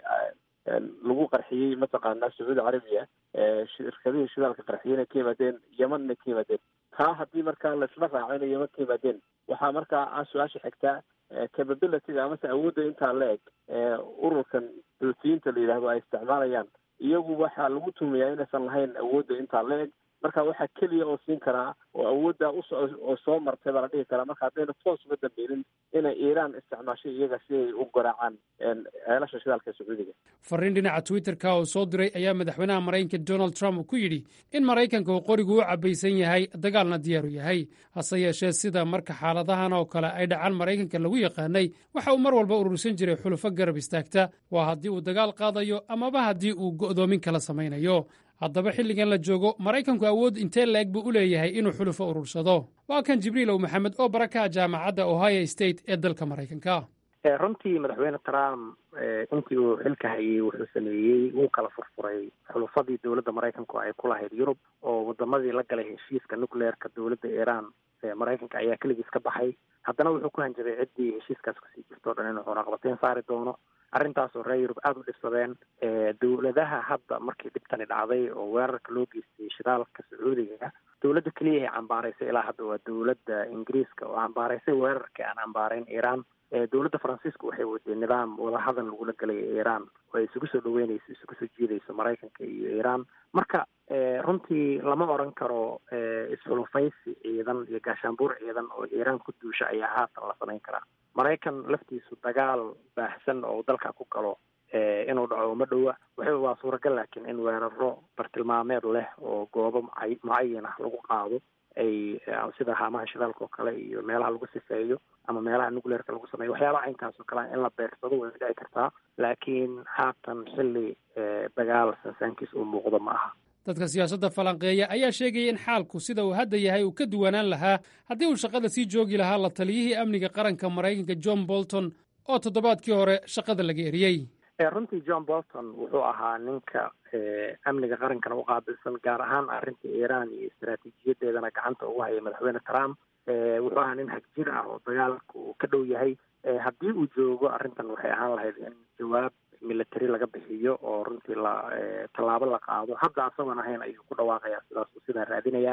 lagu qarxiyey mataqaana sacuudi carabiya, shirkadihii shidaalka qarxiyey inay ka yimaadeen yeman inay ka yimaadeen. taa haddii markaa laisla raaco inay yeman ka yimaadeen, waxaa markaa su-aasha xigtaa capabilityga amase awoodda intaa la eg ururkan xuutiyiinta la yidhahdo ay isticmaalayaan, iyagu waxaa lagu tuumayaa inaysan lahayn awoodda intaa la eg. marka waxaa keliya oo siin karaa oo awoodda oo soo martay baa la dhihi karaa, marka haddayna toos uga dambeylin inay iiraan isticmaashay iyaga si ay u garaacaan ceelasha shidaalka sacuudiga. fariin dhinaca twitterka oo soo diray ayaa madaxweynaha maraykanka donald trump ku yidhi in maraykanka uu qorigu u cabaysan yahay dagaalna diyaaru yahay, hase yeeshee sida marka xaaladahan oo kale ay dhacaan maraykanka lagu yaqaanay, waxa uu mar walba urursan jiray xulufo garab istaagta, waa haddii uu dagaal qaadayo amaba haddii uu go'doomin kala samaynayo. haddaba xilligan la joogo maraykanku awood intee la-eg buu u leeyahay inuu xulufo urursado? waa kan jibriilow maxamed oo baraka jaamacadda ohio state ee dalka maraykanka. runtii madaxweyne trump intii uu xilka hayay wuxuu sameeyey wuu kala furfuray xulufadii dowladda maraykanku ay ku lahayd yurub, oo wadamadii la galay heshiiska nucleerka dowladda iiraan maraykanka ayaa keligiis ka baxay. haddana wuxuu ku hanjabay ciddii heshiiskaas kasii jirto o dhan inuu cunaqabateyn saari doono. arrintaasoo reer yurub aada u dhibsadeen. dowladaha hadda markii dhibtani dhacday oo weerarka loo geystay shidaalka sacuudiga, dowladda keliya ay cambaaraysay ilaa hadda waa dowladda ingiriiska oo cambaaraysay weerarkii aan cambaarayn iiraan. dowladda faransiiska waxay waday nidaam wadahadal lagula galaya iiraan oo ay isugu soo dhaweynayso isugu soo jiidayso maraykanka iyo iiraan. marka runtii lama oran karo isxulufaysi ciidan iyo gaashaanbuur ciidan oo iiraan ku duusha ayaa haatan la samayn karaa. maraykan laftiisu dagaal baahsan oo dalka ku galo inuu dhaco uma dhowa. waxay waa suuragal laakiin in weeraro bartilmaameed leh oo goobo mucayan ah lagu qaado, ay sida haamaha shidaalka oo kale iyo meelaha lagu sifeeyo ama meelaha nucleerka lagu sameeyo, waxyaabaha caynkaas oo kale in la beersado way dhici kartaa, laakiin haatan xilli dagaal sansaankiis uu muuqdo ma aha. dadka siyaasadda falanqeeya ayaa sheegaya in xaalku sida uu hadda yahay uu ka duwanaan lahaa haddii uu shaqada sii joogi lahaa la taliyihii amniga qaranka maraykanka john bolton oo toddobaadkii hore shaqada laga eriyey. runtii john bolton wuxuu ahaa ninka amniga qarankana u qaabilsan, gaar ahaan arrinta iiraan iyo istaraatiijiyadeedana gacanta ugu hayay madaxweyne trump. wuxuu ahaa nin hagjir ah oo dagaalka uu ka dhow yahay. haddii uu joogo arrintan waxay ahaan lahayd in jawaab military laga bixiyo oo runtii la tallaabo la qaado. hadda asagoon ahayn ayuu ku dhawaaqayaa sidaas uu sidaa raadinayaa.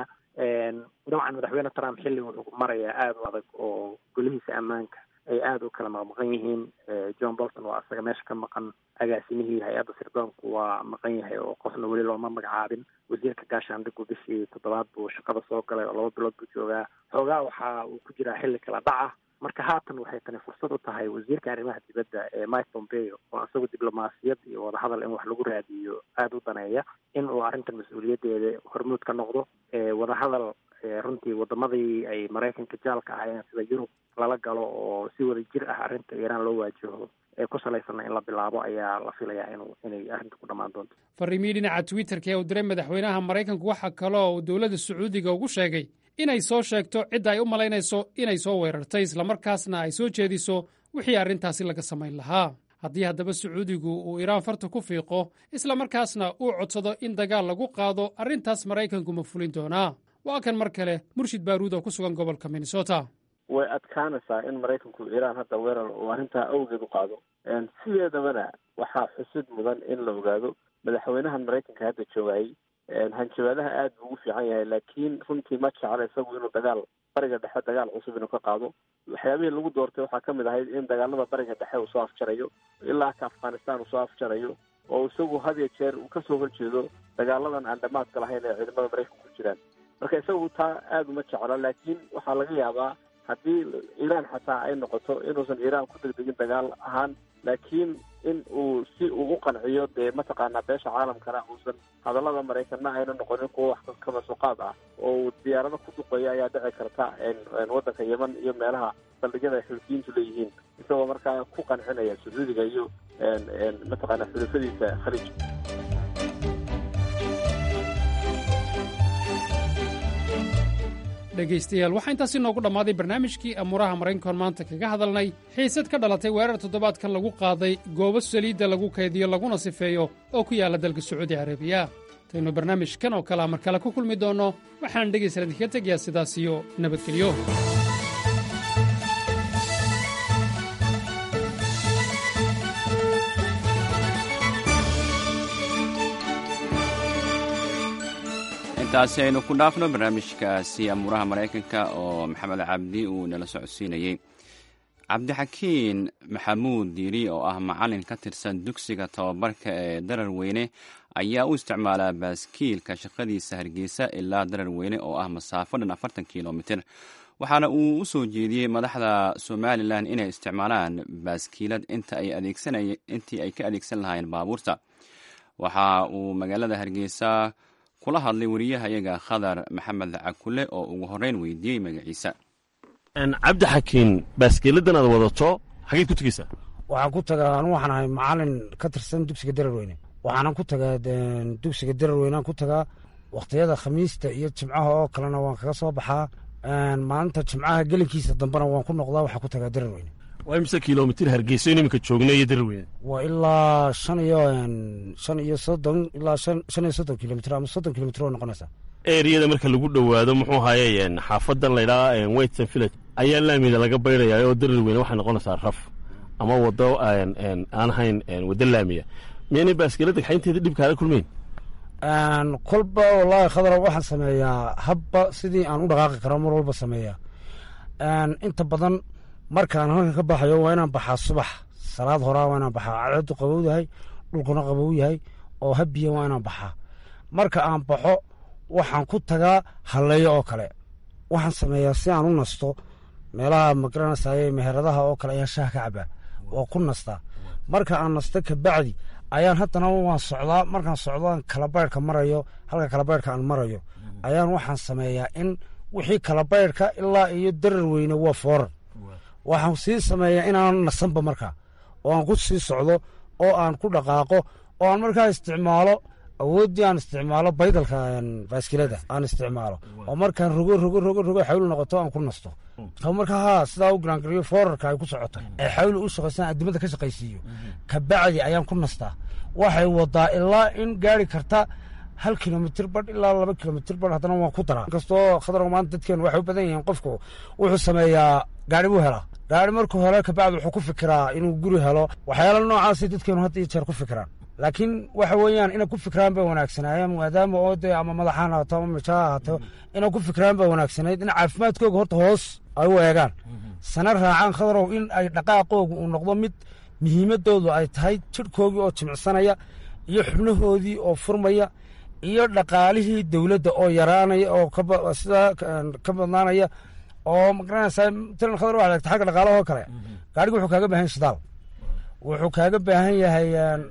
dabcan madaxweyne trump xilli wuxuu marayaa aada u adag oo golihiisa ammaanka ay aada u kala maqmaqan yihiin. john bolton waa asaga meesha ka maqan, agaasimihii hay-adda sirdoonku waa maqan yahay oo qofna weli looma magacaabin. wasiirka gaashaandhigu bishii toddobaad buu shaqada soo galay oo laba bilood buu joogaa. xoogaa waxa uu ku jiraa xilli kala dhaca. marka haatan waxay tani fursad u tahay wasiirka arrimaha dibadda ee mike pompeo oo isagoo diblomaasiyad iyo wadahadal in wax lagu raadiyo aada u daneeya, in uu arrintan mas-uuliyaddeeda hormuud ka noqdo. wadahadal runtii wadamadii ay maraykanka jaalka ahayeen sida yurub lala galo oo si wada jir ah arrinta iiraan loo waajaho ee ku salaysana in la bilaabo ayaa la filayaa inuu inay arrinta ku dhammaan doonto. fariimihii dhinaca twitterka ee uu diray madaxweynaha maraykanku waxaa kaloo uu dowladda sacuudiga ugu sheegay inay soo sheegto cidda ay u malaynayso inay soo weerartay, islamarkaasna ay soo jeediso wixii arrintaasi laga samayn lahaa. haddii haddaba sacuudigu uu iiraan farta ku fiiqo islamarkaasna uu codsado in dagaal lagu qaado, arrintaas maraykanku ma fulin doonaa? waa kan mar kale murshid baaruud oo ku sugan gobolka minnesota. way adkaanaysaa in maraykanku iiraan hadda weerar uu arrintaa awgeed u qaado. sideedabana waxaa xusid mudan in la ogaado madaxweynahan maraykanka hadda joogayay hanjabaadaha aada buu ugu fiican yahay, laakiin runtii ma jecla isagu inuu dagaal bariga dhexe dagaal cusub inuu ka qaado. waxyaabihii lagu doortay waxaa kamid ahayd in dagaalada bariga dhexe uu soo afjarayo ilaa ka afghanistan uu soo afjarayo, oo isagu had iyo jeer uu kasoo horjeedo dagaaladan aan dhamaadka lahayn ee ciidamada maraykanka ku jiraan. marka isagu taa aada uma jecla, laakiin waxaa laga yaabaa haddii iiraan xataa ay noqoto inuusan iiraan ku degdegin dagaal ahaan, laakiin in uu si uu u qanciyo dee mataqaanaa beesha caalamkana uusan hadallada maraykanna ayna noqonin kuwa wax kamasuqaad ah oo uu diyaarado ku duqeeyo ayaa dhici karta waddanka yeman iyo meelaha saldhigyada ay xulfiyiintu leeyihiin, isagoo markaa ku qancinaya sacuudiga iyo mataqaanaa xulafadiisa khaliij. dhegaystayaal waxaa intaasi noogu dhammaaday barnaamijkii amuuraha maraykankoon maanta kaga hadalnay xiisad ka dhalatay weerar toddobaadkan lagu qaaday goobo saliidda lagu kaydiyo laguna sifeeyo oo ku yaalla dalka sacuudi carabiya. taynu barnaamijkan oo kalea mar kale ku kulmi doonno waxaan dhegaysan idinka tegayaa sidaas iyo nabadgelyo. intaasi aynu ku dhaafno barnaamijkaasi amuuraha maraykanka oo maxamed cabdi uu nala socodsiinayey. cabdixakiin maxamuud diiri oo ah macallin ka tirsan dugsiga tababarka ee dararweyne ayaa u isticmaalaa baaskiilka shaqadiisa hargeysa ilaa dararweyne oo ah masaafo dhan afartan kilomitir, waxaana uu u soo jeediyey madaxda somalilan inay isticmaalaan baaskiilad intii ay ka adeegsan lahaayeen baabuurta. waxa uu magaalada hargeysa kula hadlay wariyahayaga khadar maxamed cakule oo ugu horreyn weydiiyey magaciisa. cabdixakiin baaskiiladan aad wadato xageed ku tegeysaa? waxaan ku tagaa anu waxaan ahay macallin ka tirsan dugsiga dararweyne, waxaanan ku tagaa dugsiga dararweynean ku tagaa wakhtiyada khamiista iyo jimcaha oo kalena waan kaga soo baxaa, maalinta jimcaha gelinkiisa dambena waan ku noqdaa, waxaan ku tagaa dararweyne. waa imse kilomitir hargeyso in iminka joogna iyo dararweyne? waa ilaa shan iyo shan iyo soddon ilaa shan shan iyo soddon kilomitir ama soddon kilomitir oo noqonaysaa. eriyada marka lagu dhowaado muxuu haye xaafadan laydhaha wayton village ayaa laamida laga bayrayaa oo dararweyne waxay noqonaysaa raf ama wado aan ahayn waddo laamiya. miyaynay baaskiilada kaxaynteeda dhibkaala kulmayn? kolba wallaahi khadar waxaan sameeyaa habba sidii aan u dhaqaaqi karo mar walba sameeyaa. inta badan markaan halkan ka baxayo waa inaan baxaa subax salaad horaa waa inaan baxaa, cadceedu qabow yahay dhulkuna qabow yahay oo habiya waa inaan baxaa. marka aan baxo waxaan ku tagaa halleeyo oo kale, waxaan sameeyaa si aan u nasto meelaha magaranaysaye meheradaha oo kale ayaan shaah ka cabaa oo ku nastaa. marka aan nasto kabacdi ayaan haddana waan socdaa, markaan socdaan kalabayrhka marayo halka kalabayrhka aan marayo ayaan waxaan sameeyaa in wixii kalabayrhka ilaa iyo dararweyne waa foorar, waxaan sii sameeyaa inaan nasanba markaa oo aan ku sii socdo oo aan ku dhaqaaqo oo aan markaa isticmaalo awooddii aan isticmaalo baydalka baaskilada aan isticmaalo oo markaan rogo rogo rogo rogo xawli noqoto aan ku nasto. markaa haa sidaa u giraangariyo foorarka ay ku socoto ee xawli u shaqaysan adimada ka shaqaysiiyo kabacdi ayaan ku nastaa. waxay wadaa ilaa in gaari karta hal kilomitir badh ilaa laba kilomitir badh haddana waan ku daraa. inkastoo khadar maanta dadkeenu waxay u badan yihiin qofku wuxuu sameeyaa gaari buu helaa, gaari markuu helo kabacdi wuxuu ku fikiraa inuu guri helo. waxyaala noocaasi dadkeenu hadda iyo jeer ku fikiraan, laakiin waxa weeyaan inay ku fikiraan bay wanaagsanaayeen maadaama oo dee ama madaxaan haato ama mijaa haato inay ku fikiraan bay wanaagsanayd in caafimaadkooga horta hoos ay u eegaan sana raacaan khadarow in ay dhaqaaqooga uu noqdo mid muhiimadoodu ay tahay jidhkoogii oo jimicsanaya iyo xubnahoodii oo furmaya iyo dhaqaalihii dowladda oo yaraanaya oo sidaa ka badnaanaya oo magaranaysaa matalan khadar waxaa eegta xagga dhaqaalahoo kale gaadhiga wuxuu kaaga baahan yahay shidaal, wuxuu kaaga baahan yahay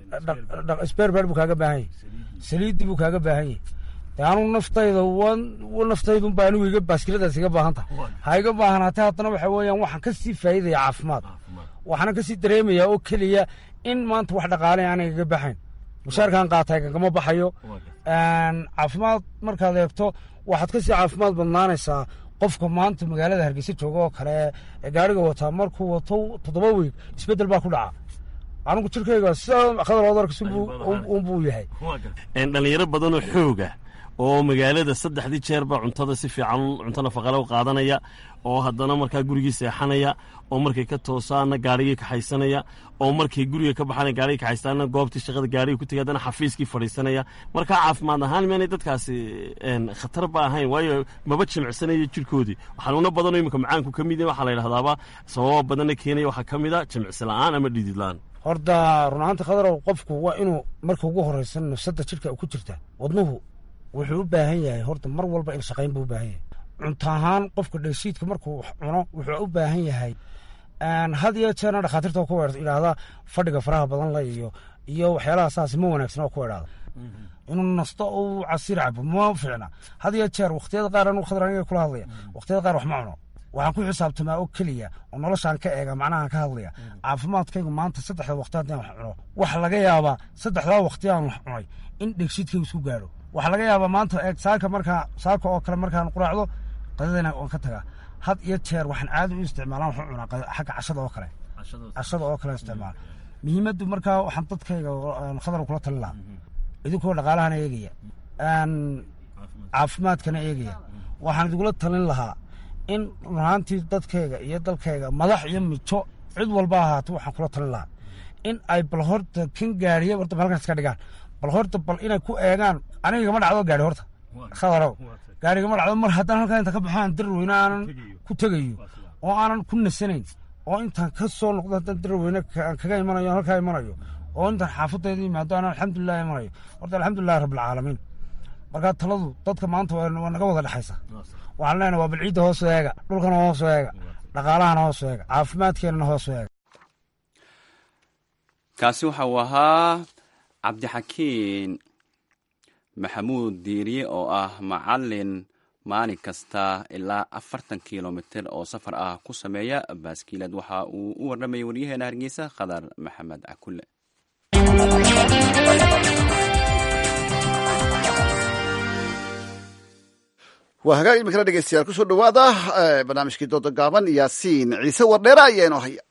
sberber buu kaaga baahan yahay, saliiddii buu kaaga baahan yahay. de anu naftayda naftaydunba anigu iga baaskiladaas iga baahan taha ha iga baahanaatay haddana waxa weeyaan waxaan ka sii faa'idaya caafimaad, waxaana ka sii dareemayaa oo keliya in maanta wax dhaqaale aanay iga baxayn, mushaarkaan qaatay kagama baxayo. caafimaad markaad eegto waxaad ka sii caafimaad badnaanaysaa qofka maanta magaalada hargeysa jooga oo kale ee gaariga wataa markuu wato toddoba weyn isbeddel baa ku dhaca. anigu jirkayga sida khadarodarkasunbuu yahay. dhalinyaro badanoo xooga oo magaalada saddexdii jeerba cuntada si fiican cunto nafaqale u qaadanaya oo haddana markaa gurigii seexanaya oo markay ka toosaana gaarigii kaxaysanaya oo markay guriga ka baxaana gaarigii kaxaystaana goobtii shaqada gaariga ku tegay haddana xafiiskii fadhiisanaya. markaa caafimaad ahaan miyaanay dadkaasi khatar ba ahayn, waayo maba jimicsanayo jirkoodii. xanuuno badanoo iminka macaanku ka mid waxaa la yidhahdaaba sababa badanna keenaya waxaa ka mid a jimicsi la'aan ama dhidid la'aan. horta runaanta khadarow qofku waa inuu marka ugu horeysan nafsada jidhka ku jirta wadnuhu wuxuu u baahan yahay horta mar walba in shaqayn buu u baahan yahay cunto ahaan qofka dheeshiidka markuu cuno wuxuu u baahan yahay had iyo jeerna dhakhaatiirta ku idhaahda fadhiga faraha badan le iyo iyo waxyaalaha saas ma wanaagsan oo ku idhaahda inuu nasto uu casiir cabo ma fiicna had iyo jeer waqtiyada qaar anu khadar aniga kula hadlaya waqtiyada qaar wax ma cuno waxaan ku xisaabtamaa oo keliya oo noloshaan ka eega macnahaan ka hadlaya caafimaadkaygu maanta saddexda waqti haddaan wax cuno waxa laga yaabaa saddexdaa waqti aan wax cunay in dhegshiidkaygu isku gaadho waxaa laga yaabaa maanta eeg saaka markaa saaka oo kale markaan quraacdo qadadayna waan ka tagaa had iyo jeer waxaan caadi u isticmaalaan waxu cunaa xagga cashada oo kale cashada oo kale isticmaala muhiimaddu markaa waxaan dadkayga khadar kula talin lahaa idinkoo dhaqaalahana eegaya caafimaadkana eegaya waxaan idugula talin lahaa in runaantii dadkayga iyo dalkayga madax iyo mijo cid walba ahaato waxaan kula talin lahaa in ay bal horta kan gaariya horta halkan iska dhigaan bal horta bal inay ku eegaan aniga igama dhacdo gaari horta khadarow gaarigama dhacdo mar haddaan halkaa inta ka baxaan darweyne aanan ku tegayo oo aanan ku nasanayn oo intaan ka soo noqdo haddaan darweyne kaga imanayo halkaa imanayo oo intaan xaafadayda yimaado aanan alxamdulilah imanayo horta alxamdulilahi rabbilcaalamiin markaa taladu dadka maanta waa naga wada dhexaysa waxaan leenahay waa bal ciidda hoos eega dhulkana hoos eega dhaqaalahana hoos eega caafimaadkeenana hoos eega kaasi waxa uu ahaa cabdixakiin maxamuud diiriye oo ah macalin maalin kasta ilaa afartan kilomitir oo safar ah ku sameeya baaskiilad waxa uu u warramayay waryaheena hargeysa khadar maxamed cakulle waa hagaag imikana dhegeystayaal kusoo dhawaada barnaamijkii dooda gaaban yaasiin ciise wardheere ayaa inoo haya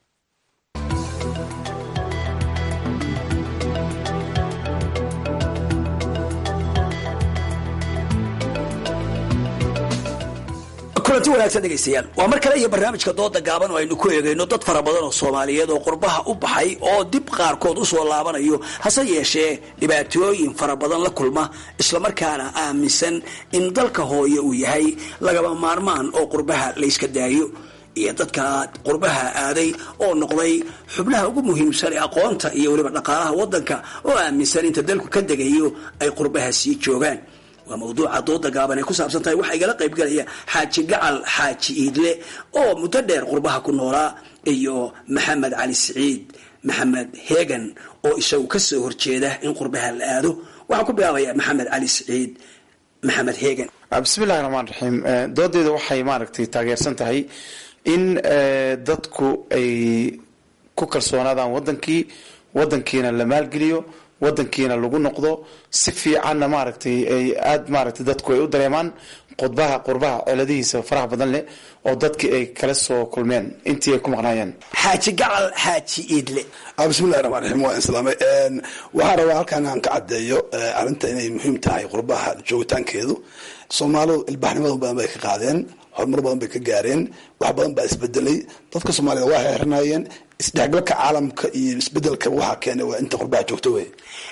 kulanti wanaagsan dhegaystayaal waa mar kale iyo barnaamijka dooda gaaban oo aynu ku eegayno dad fara badan oo soomaaliyeed oo qurbaha u baxay oo dib qaarkood u soo laabanayo hase yeeshee dhibaatooyin fara badan la kulma islamarkaana aaminsan in dalka hooye uu yahay lagaba maarmaan oo qurbaha layska daayo iyo dadka qurbaha aaday oo noqday xubnaha ugu muhiimsan ee aqoonta iyo weliba dhaqaalaha waddanka oo aaminsan inta dalku ka degayo ay qurbaha sii joogaan waa mawduuca dooda gaaban ay ku saabsan tahay waxaa igala qayb galaya xaaji gacal xaaji iidle oo muddo dheer qurbaha ku noolaa iyo maxamed cali siciid maxamed heegan oo isagu ka soo horjeeda in qurbaha la aado waxaan ku bilaabaya maxamed cali siciid maxamed heegan bismillahi raxmaan raxiim doodeeda waxay maaragtay taageersan tahay in dadku ay ku kalsoonaadaan wadankii wadankiina la maalgeliyo wadankiina lagu noqdo si fiicanna maaragtay ay aada maaragtay dadku ay u dareemaan qudbaha qurbaha celadihiisa faraha badan leh oo dadkii ay kala soo kulmeen intii ay ku maqnaayeen xaaji gacal xaaji iidle bismillahi raxmaan raxiim waa islaamay waxaan rabaa halkaan aan ka caddeeyo arrinta inay muhiim tahay qurbaha joogitaankeedu soomaalidu ilbaxnimada badan bay ka qaadeen horumar badan bay ka gaareen wax badan baa isbedelay dadka soomaalida waa xeernaayeen isdhexgalka caalamka iyo isbedelka waxaa keenay waa inta qurbaha joogto wey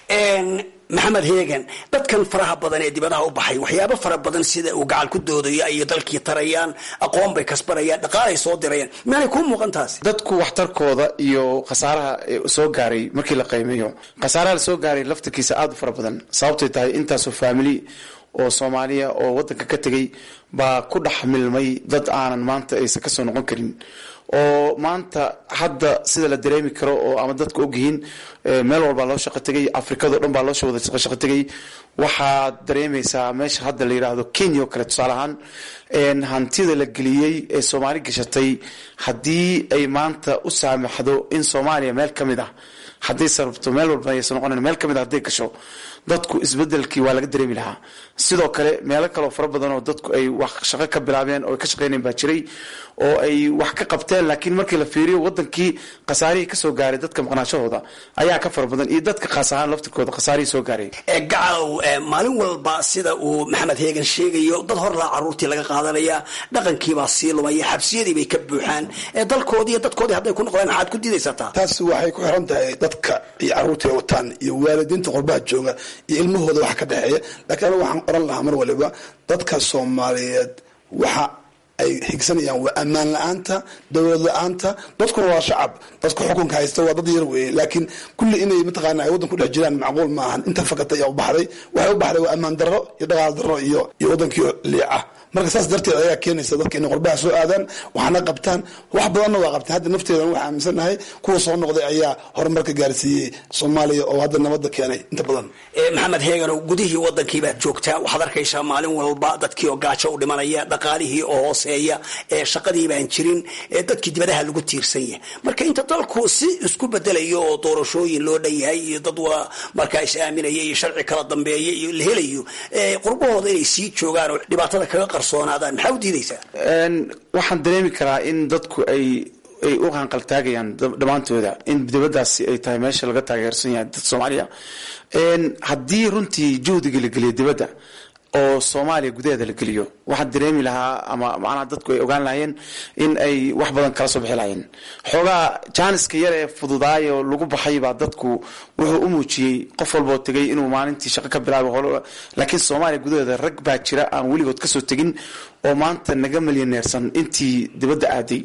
maxamed heegan dadkan faraha badan ee dibadaha u baxay waxyaabo fara badan sida uu gacal ku doodayo ayay dalkii tarayaan aqoon bay kasbanayaan dhaqaalay soo dirayaan maanay kuu muuqan taasi dadku waxtarkooda iyo khasaaraha soo gaaray markii la qiimeeyo khasaaraha la soo gaaray laftarkiisa aada u fara badan sababtay tahay intaasoo faamili oo soomaaliya oo wadanka ka tegay baa ku dhex milmay dad aanan maanta aysan kasoo noqon karin oo maanta hadda sida la dareemi karo oo ama dadka ogyihiin meel walbaa loo shaqo tegay afrikado dhan baa loo wada shaqo tegay waxaad dareemaysaa meesha hadda la yidhaahdo kenya oo kale tusaale ahaan hantida la geliyey ee soomaali gashatay haddii ay maanta u saamaxdo in soomaaliya meel ka mid ah haddaysa rabto meel walba aysan noqonayn meel ka mid ah hadday gasho dadku isbedelkii waa laga dareemi lahaa sidoo kale meelo kaleo fara badan oo dadku ay wax shaqo ka bilaabeen oo ay ka shaqeynayn baa jiray oo ay wax ka qabteen laakiin markii la fiiriyo wadankii khasaarihii kasoo gaaray dadka maqnaashahooda ayaa ka fara badan iyo dadka khaas ahaan laftirkooda khasaarihii soo gaaray gacalow maalin walba sida uu maxamed heegan sheegayo dad horlaa caruurtii laga qaadanaya dhaqankiibaa sii lumaya xabsiyadii bay ka buuxaan dalkoodii iyo dadkoodii hadday ku noqdeen maxaad ku diidaysataa taas waxay ku xiran tahay dadka iyo caruurtii wataan iyo waalidiinta qurbaha jooga iyo ilmahooda wax ka dhexeeya laakiin anigu waxaan oran lahaa mar waliba dadka soomaaliyeed waxa ay higsanayaan waa ammaan la-aanta, dowlad la-aanta. dadkuna waa shacab, dadka xukunka haysta waa dad yar weeye, laakiin kulli inay mataqaana ay waddan ku dhex jiraan macquul ma ahan. inta fakatay ayaa u baxday, waxay u baxday waa ammaan darro iyo dhaqaal darro iyo iyo waddankii liica. marka saas darteed ayaa keenaysa dadka inay qurbaha soo aadaan, waxaana qabtaan wax badanna waa qabtaan. hadda nafteedan waxaa aaminsannahay kuwa soo noqday ayaa horumarka gaarsiiyey Soomaaliya oo hadda nabadda keenay inta badan. maxamed heeganow, gudihii waddankii baad joogtaa, waxaad arkaysaa maalin walba dadkii oo gaajo u dhimanaya, dhaqaalihii oo hooseeya, ee shaqadii baan jirin, ee dadkii dibadaha lagu tiirsan yahay. marka inta dalku si isku bedelayo oo doorashooyin loo dhan yahay iyo dad waa markaa is aaminaya iyo sharci kala dambeeya iyo la helayo, qurbahooda inay sii joogaan oo dhibaatada kaga qarsoonaadaan, maxaa u diidaysaa? waxaan dareemi karaa in dadku ay ay u qaanqaltaagayaan dhammaantooda in dibadaasi ay tahay meesha laga taageersan yahay dad Soomaaliya. haddii runtii juhdiga la geliyo dibadda oo Soomaaliya gudaheeda la geliyo, waxaan dareemi lahaa ama macnaha dadku ay ogaan lahaayeen in ay wax badan kala soo bixi lahaayeen. xoogaa jaaniska yar ee fududaayo lagu baxay baa dadku wuxuu u muujiyey qof walboo tegay inuu maalintii shaqo ka bilaabo holo, laakiin Soomaaliya gudaheeda rag baa jira aan weligood ka soo tegin oo maanta naga milyaneersan intii dibadda aaday,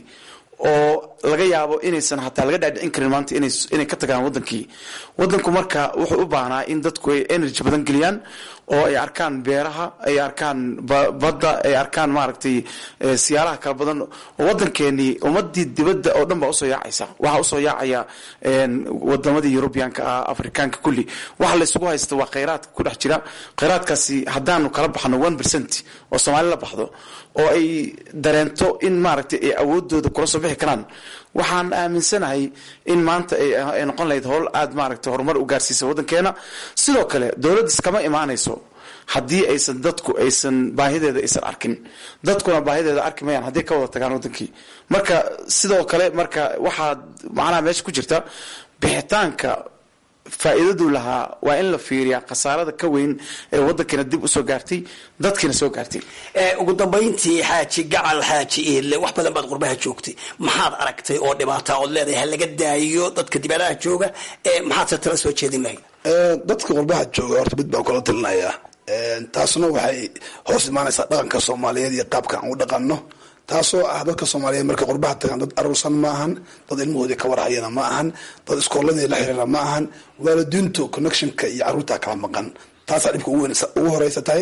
oo laga yaabo inaysan hataa laga dhaadhicin karin maanta inay inay ka tagaan wadankii. wadanku marka wuxuu u baahnaa in dadku ay energy badan geliyaan oo ay arkaan beeraha, ay arkaan badda, ay arkaan maaragtay siyaalaha kala badan oo wadankeenii ummadii dibadda oo dhan baa usoo yaacaysa. waxaa usoo yaacaya wadamadii Yurubiyaanka ah, Afrikaanka kulli. waxa la isugu haysta waa kheyraadka ku dhex jira. kheyraadkaasi haddaanu kala baxno one percent oo Soomaali la baxdo oo ay dareento in maaragtay ay awoodooda kula soo bixi karaan, waxaan aaminsanahay in maanta ay noqon lahayd howl aad maaragtay horumar u gaarsiisa waddankeena. sidoo kale dowladda iskama imaanayso haddii aysan dadku aysan baahideeda aysan arkin, dadkuna baahideeda arki mayaan haddii ka wada tagaan wadankii. marka sidoo kale marka waxaa macnaha meesha ku jirta bixitaanka faa'iidadu lahaa waa in la fiiriyaa khasaarada ka weyn ee waddankeena dib usoo gaartay, dadkiina soo gaartay. ugu dambayntii xaaji gacal xaaji iile, wax badan baad qurbaha joogtay, maxaad aragtay oo dhibaata ood leedahay ha laga daayo dadka dibadaha jooga, maxaad se tala soo jeedin lahayd? dadka qurbaha jooga horta mid baan kula talinayaa, taasuna waxay hoos imaanaysaa dhaqanka Soomaaliyeed iyo qaabka aan u dhaqanno, taasoo ah dadka Soomaaliyeed markay qurbaha tagaan dad aruursan ma ahan, dad ilmahoodii ka warhayana ma ahan, dad iskooladii la xiriira ma ahan, waalidiintu connectionka iyo carruurta kala maqan. taasaa dhibka ugu weyn ugu horeysa tahay.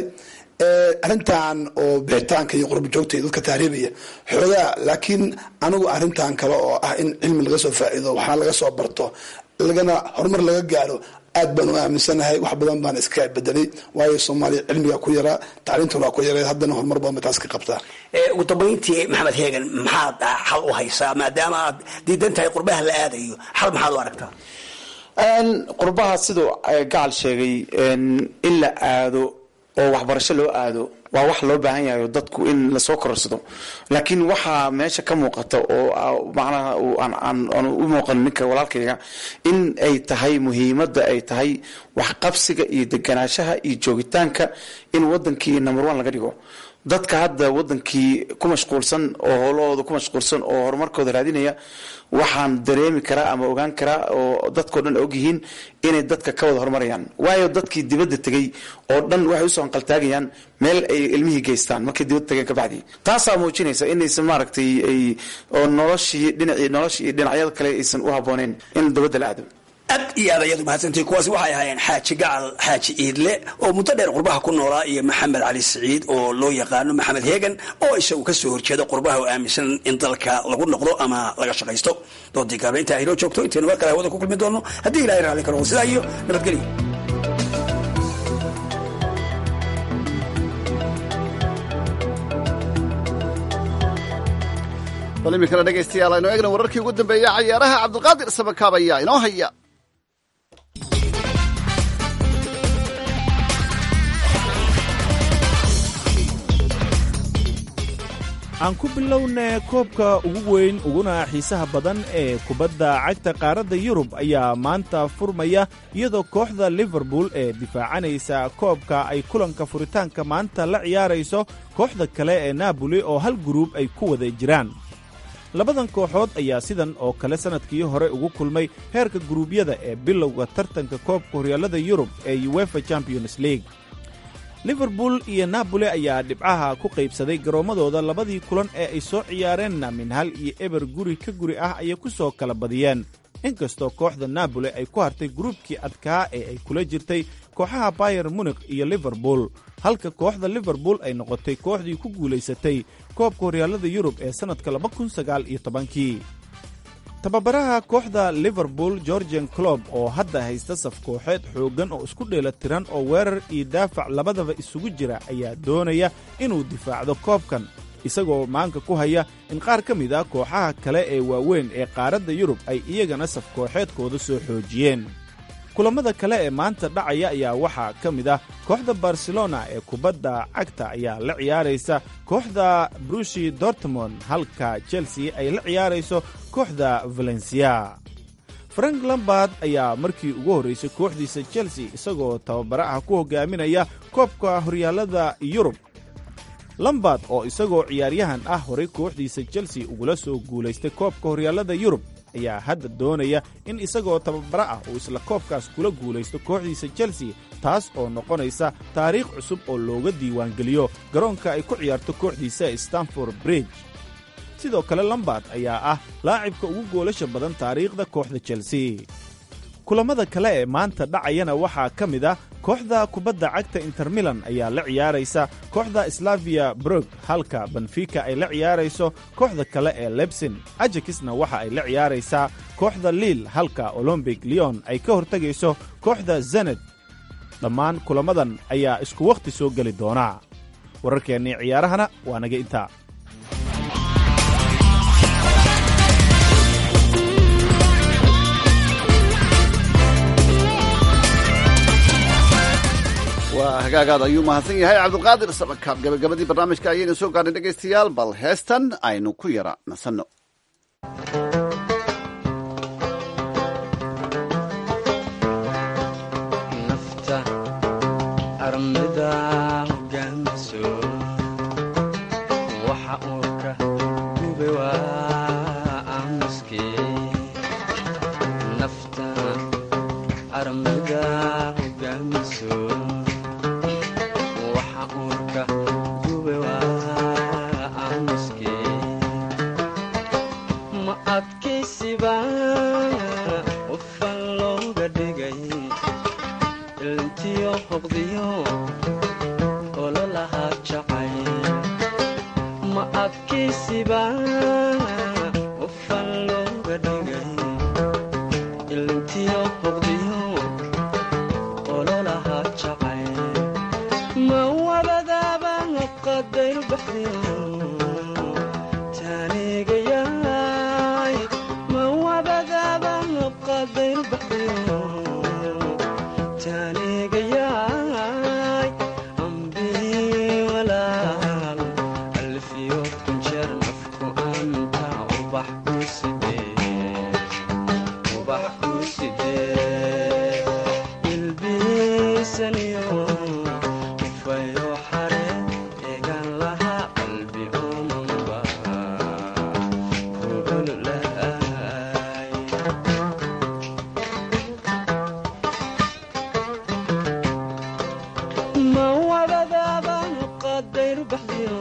arrintan oo bixitaanka iyo qurba joogta iyo dadka tahriibaya xoogaa, laakiin anigu arrintan kale oo ah in cilmi laga soo faa'iido, waxna laga soo barto, lagana horumar laga gaaro, aad baan u aaminsanahay. wax badan baan iska bedelay, waayo Soomaaliya cilmiga ku yaraa, tacliintuna ku yaraa, haddana horumar badan taas ka qabtaa. ugu dambayntii maxamed heegan, maxaad xal u haysaa maadaama aad diidan tahay qurbaha la aadayo? xal maxaad u aragtaa? qurbaha siduu gacal sheegay in la aado oo waxbarasho loo aado waa wax loo baahan yahay dadku in la soo korarsado, laakiin waxaa meesha ka muuqata oo macnaha aan u muuqan ninka walaalkayga in ay tahay muhiimadda ay tahay wax qabsiga iyo deganaanshaha iyo joogitaanka in wadankii number one laga dhigo. dadka hadda wadankii ku mashquulsan oo howlahooda ku mashquulsan oo horumarkooda raadinaya, waxaan dareemi karaa ama ogaan karaa oo dadkao dhan og yihiin inay dadka ka wada horumarayaan. waayo dadkii dibadda tegay oo dhan waxay usoo anqaltaagayaan meel ay ilmihii geystaan markay dibadda tageen kabacdii. taasaa muujinaysa inaysan maaragtay ay oo noloshii dhinacii noloshii iyo dhinacyada kale aysan u habbooneyn in dibadda la aado. aad iyo aad ayaad umahadsantahay. kuwaasi waxay ahaayeen xaaji gacal xaaji iidle oo muddo dheer qurbaha ku noolaa, iyo maxamed cali siciid oo loo yaqaano maxamed heegan oo isagu ka soo horjeeda qurbaha oo aaminsan in dalka lagu noqdo ama laga shaqaysto. doodii gaaba intaa inoo joogto, intaynu mar kale hawada ku kulmi doono haddii ilahay raalli ka noqdo. sidaa iyo nabadgelyo. bal iminkana dhegaystayaal aynu eegna wararkii ugu dambeeya cayaaraha. cabdulqaadir sabakaab ayaa inoo haya. aan ku bilowna koobka ugu weyn uguna xiisaha badan ee kubadda cagta qaaradda yurub ayaa maanta furmaya, iyadoo kooxda liverpool ee difaacanaysa koobka ay kulanka furitaanka maanta la ciyaarayso kooxda kale ee naaboli oo hal guruub ay ku wada jiraan. labadan kooxood ayaa sidan oo kale sannadkii hore ugu kulmay heerka guruubyada ee bilowga tartanka koobka horyaalada yurub ee uefa champions league. liverpool iyo napoli ayaa dhibcaha ku qaybsaday garoommadooda labadii kulan ee ay soo ciyaareenna min hal iyo eber guri ka guri ah ayay ku soo kala badiyeen inkastoo kooxda napoli ay ku hartay gruubkii adkaa ee ay kula jirtay kooxaha bayer munikh iyo liverpool halka kooxda liverpool ay noqotay kooxdii ku guulaysatay koobka horyaalada yurub ee sannadka laba kun sagaal iyo tobankii tababaraha kooxda liverpool georgian clob oo hadda haysta saf kooxeed xooggan oo isku dheelatiran oo weerar iyo daafac labadaba isugu jira ayaa doonaya inuu difaacdo koobkan isagoo maanka ku haya in qaar ka mid ah kooxaha kale ee waaweyn ee qaaradda yurub ay iyagana saf kooxeedkooda soo xoojiyeen kulammada kale ee maanta dhacaya ayaa waxaa ka mid ah kooxda barcelona ee kubadda cagta ayaa la ciyaaraysa kooxda brushi dortmond halka chelsea ay la ciyaarayso kooxda valencia frank lambard ayaa markii ugu horraysay kooxdiisa chelsea isagoo tababare ah ku hoggaaminaya koobka horyaalada yurub lambard oo isagoo ciyaaryahan ah horay kooxdiisa chelsea ugula soo guulaystay koobka horyaalada yurub ayaa hadda doonaya in isagoo tababare ah uu isla koobkaas kula guulaysto kooxdiisa chelsea taas oo noqonaysa taariikh cusub oo looga diiwaangeliyo garoonka ay ku ciyaarto kooxdiisa stanford bridge sidoo kale lambard ayaa ah laacibka ugu goolasha badan taariikhda kooxda chelsea kulammada kale ee maanta dhacayana waxaa ka mid ah kooxda kubadda cagta inter milan ayaa la ciyaaraysa kooxda slavia brog halka benfica ay la ciyaarayso kooxda kale ee lebsin ajakisna waxa ay la ciyaaraysaa kooxda liil halka olombic leon ay ka hortegayso kooxda zened dhammaan kulamadan ayaa isku wakhti soo geli doona wararkeennii ciyaarahana waa naga intaa waa hagaagaad ayuu mahadsan yahay cabdulqaadir sabakaab gabagabadii barnaamijka ayaynu soo gaarnay dhegaystayaal bal heestan aynu ku yara nasanno nafta armida hogaamiso waxa uurka gube waa aamuske nafta armida hogaamiso ma adkaysiba qofan looga dhigay ilntiyo hoqdiyo ololahaa jacay ma adkaysiba qofan looga dhigay ilntiyo hoqdiyo ololahaa jacay ma wabadaaba qadayr baxdiyo taanigayaay ma wabadaaba qadayr baxdiyo taanigayaay ambii walaal alfiyo kunjeer nafku anta ubax ku sidee ubax ku sidee ilbiisaniyo ufayo xare eegan lahaa qalbi umanba gugululaay ma wabadaaba qadayr baxdiyo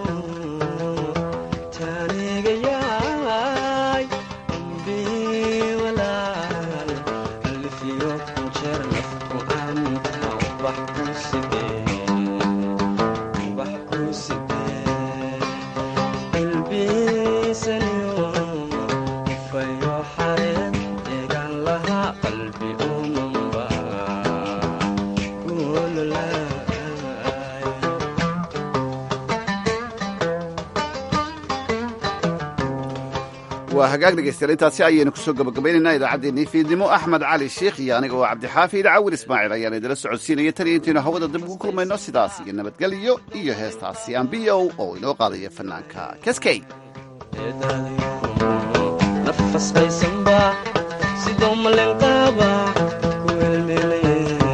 taanigayaay ambii walaal alfiyo kunjeer nafku anta ubax ku sidee ubax ku sidee ilbiisaniyo ufayo xareed eegan lahaa qalbi umanba gululaay waa hagaag dhegaystayaal intaasi ayaynu kusoo gabagabaynaynaa idaacaddeenii fiidnimo axmed cali sheikh iyo aniga oo cabdixaafi idacawil ismaaciil ayaan idila socodsiinaya tan iyo intaynu hawada dib ugu kulmayno sidaas iyo nabadgelyo iyo heestaasi ambiyow oo inoo qaadaya fanaanka keskey nafas qaysanba sidoo malenqaaba ku welmelay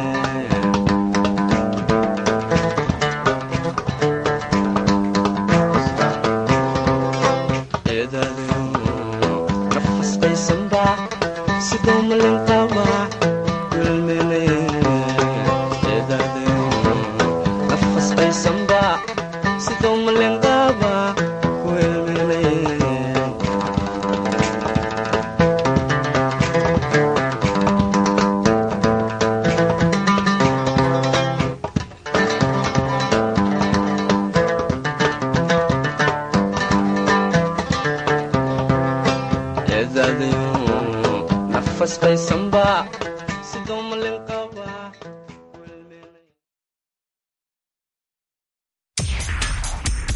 nafas qaysanba sidoo malenqaaba ku welmelay nafas sidoo malenqaaba ku helmeelay nafas qaysanba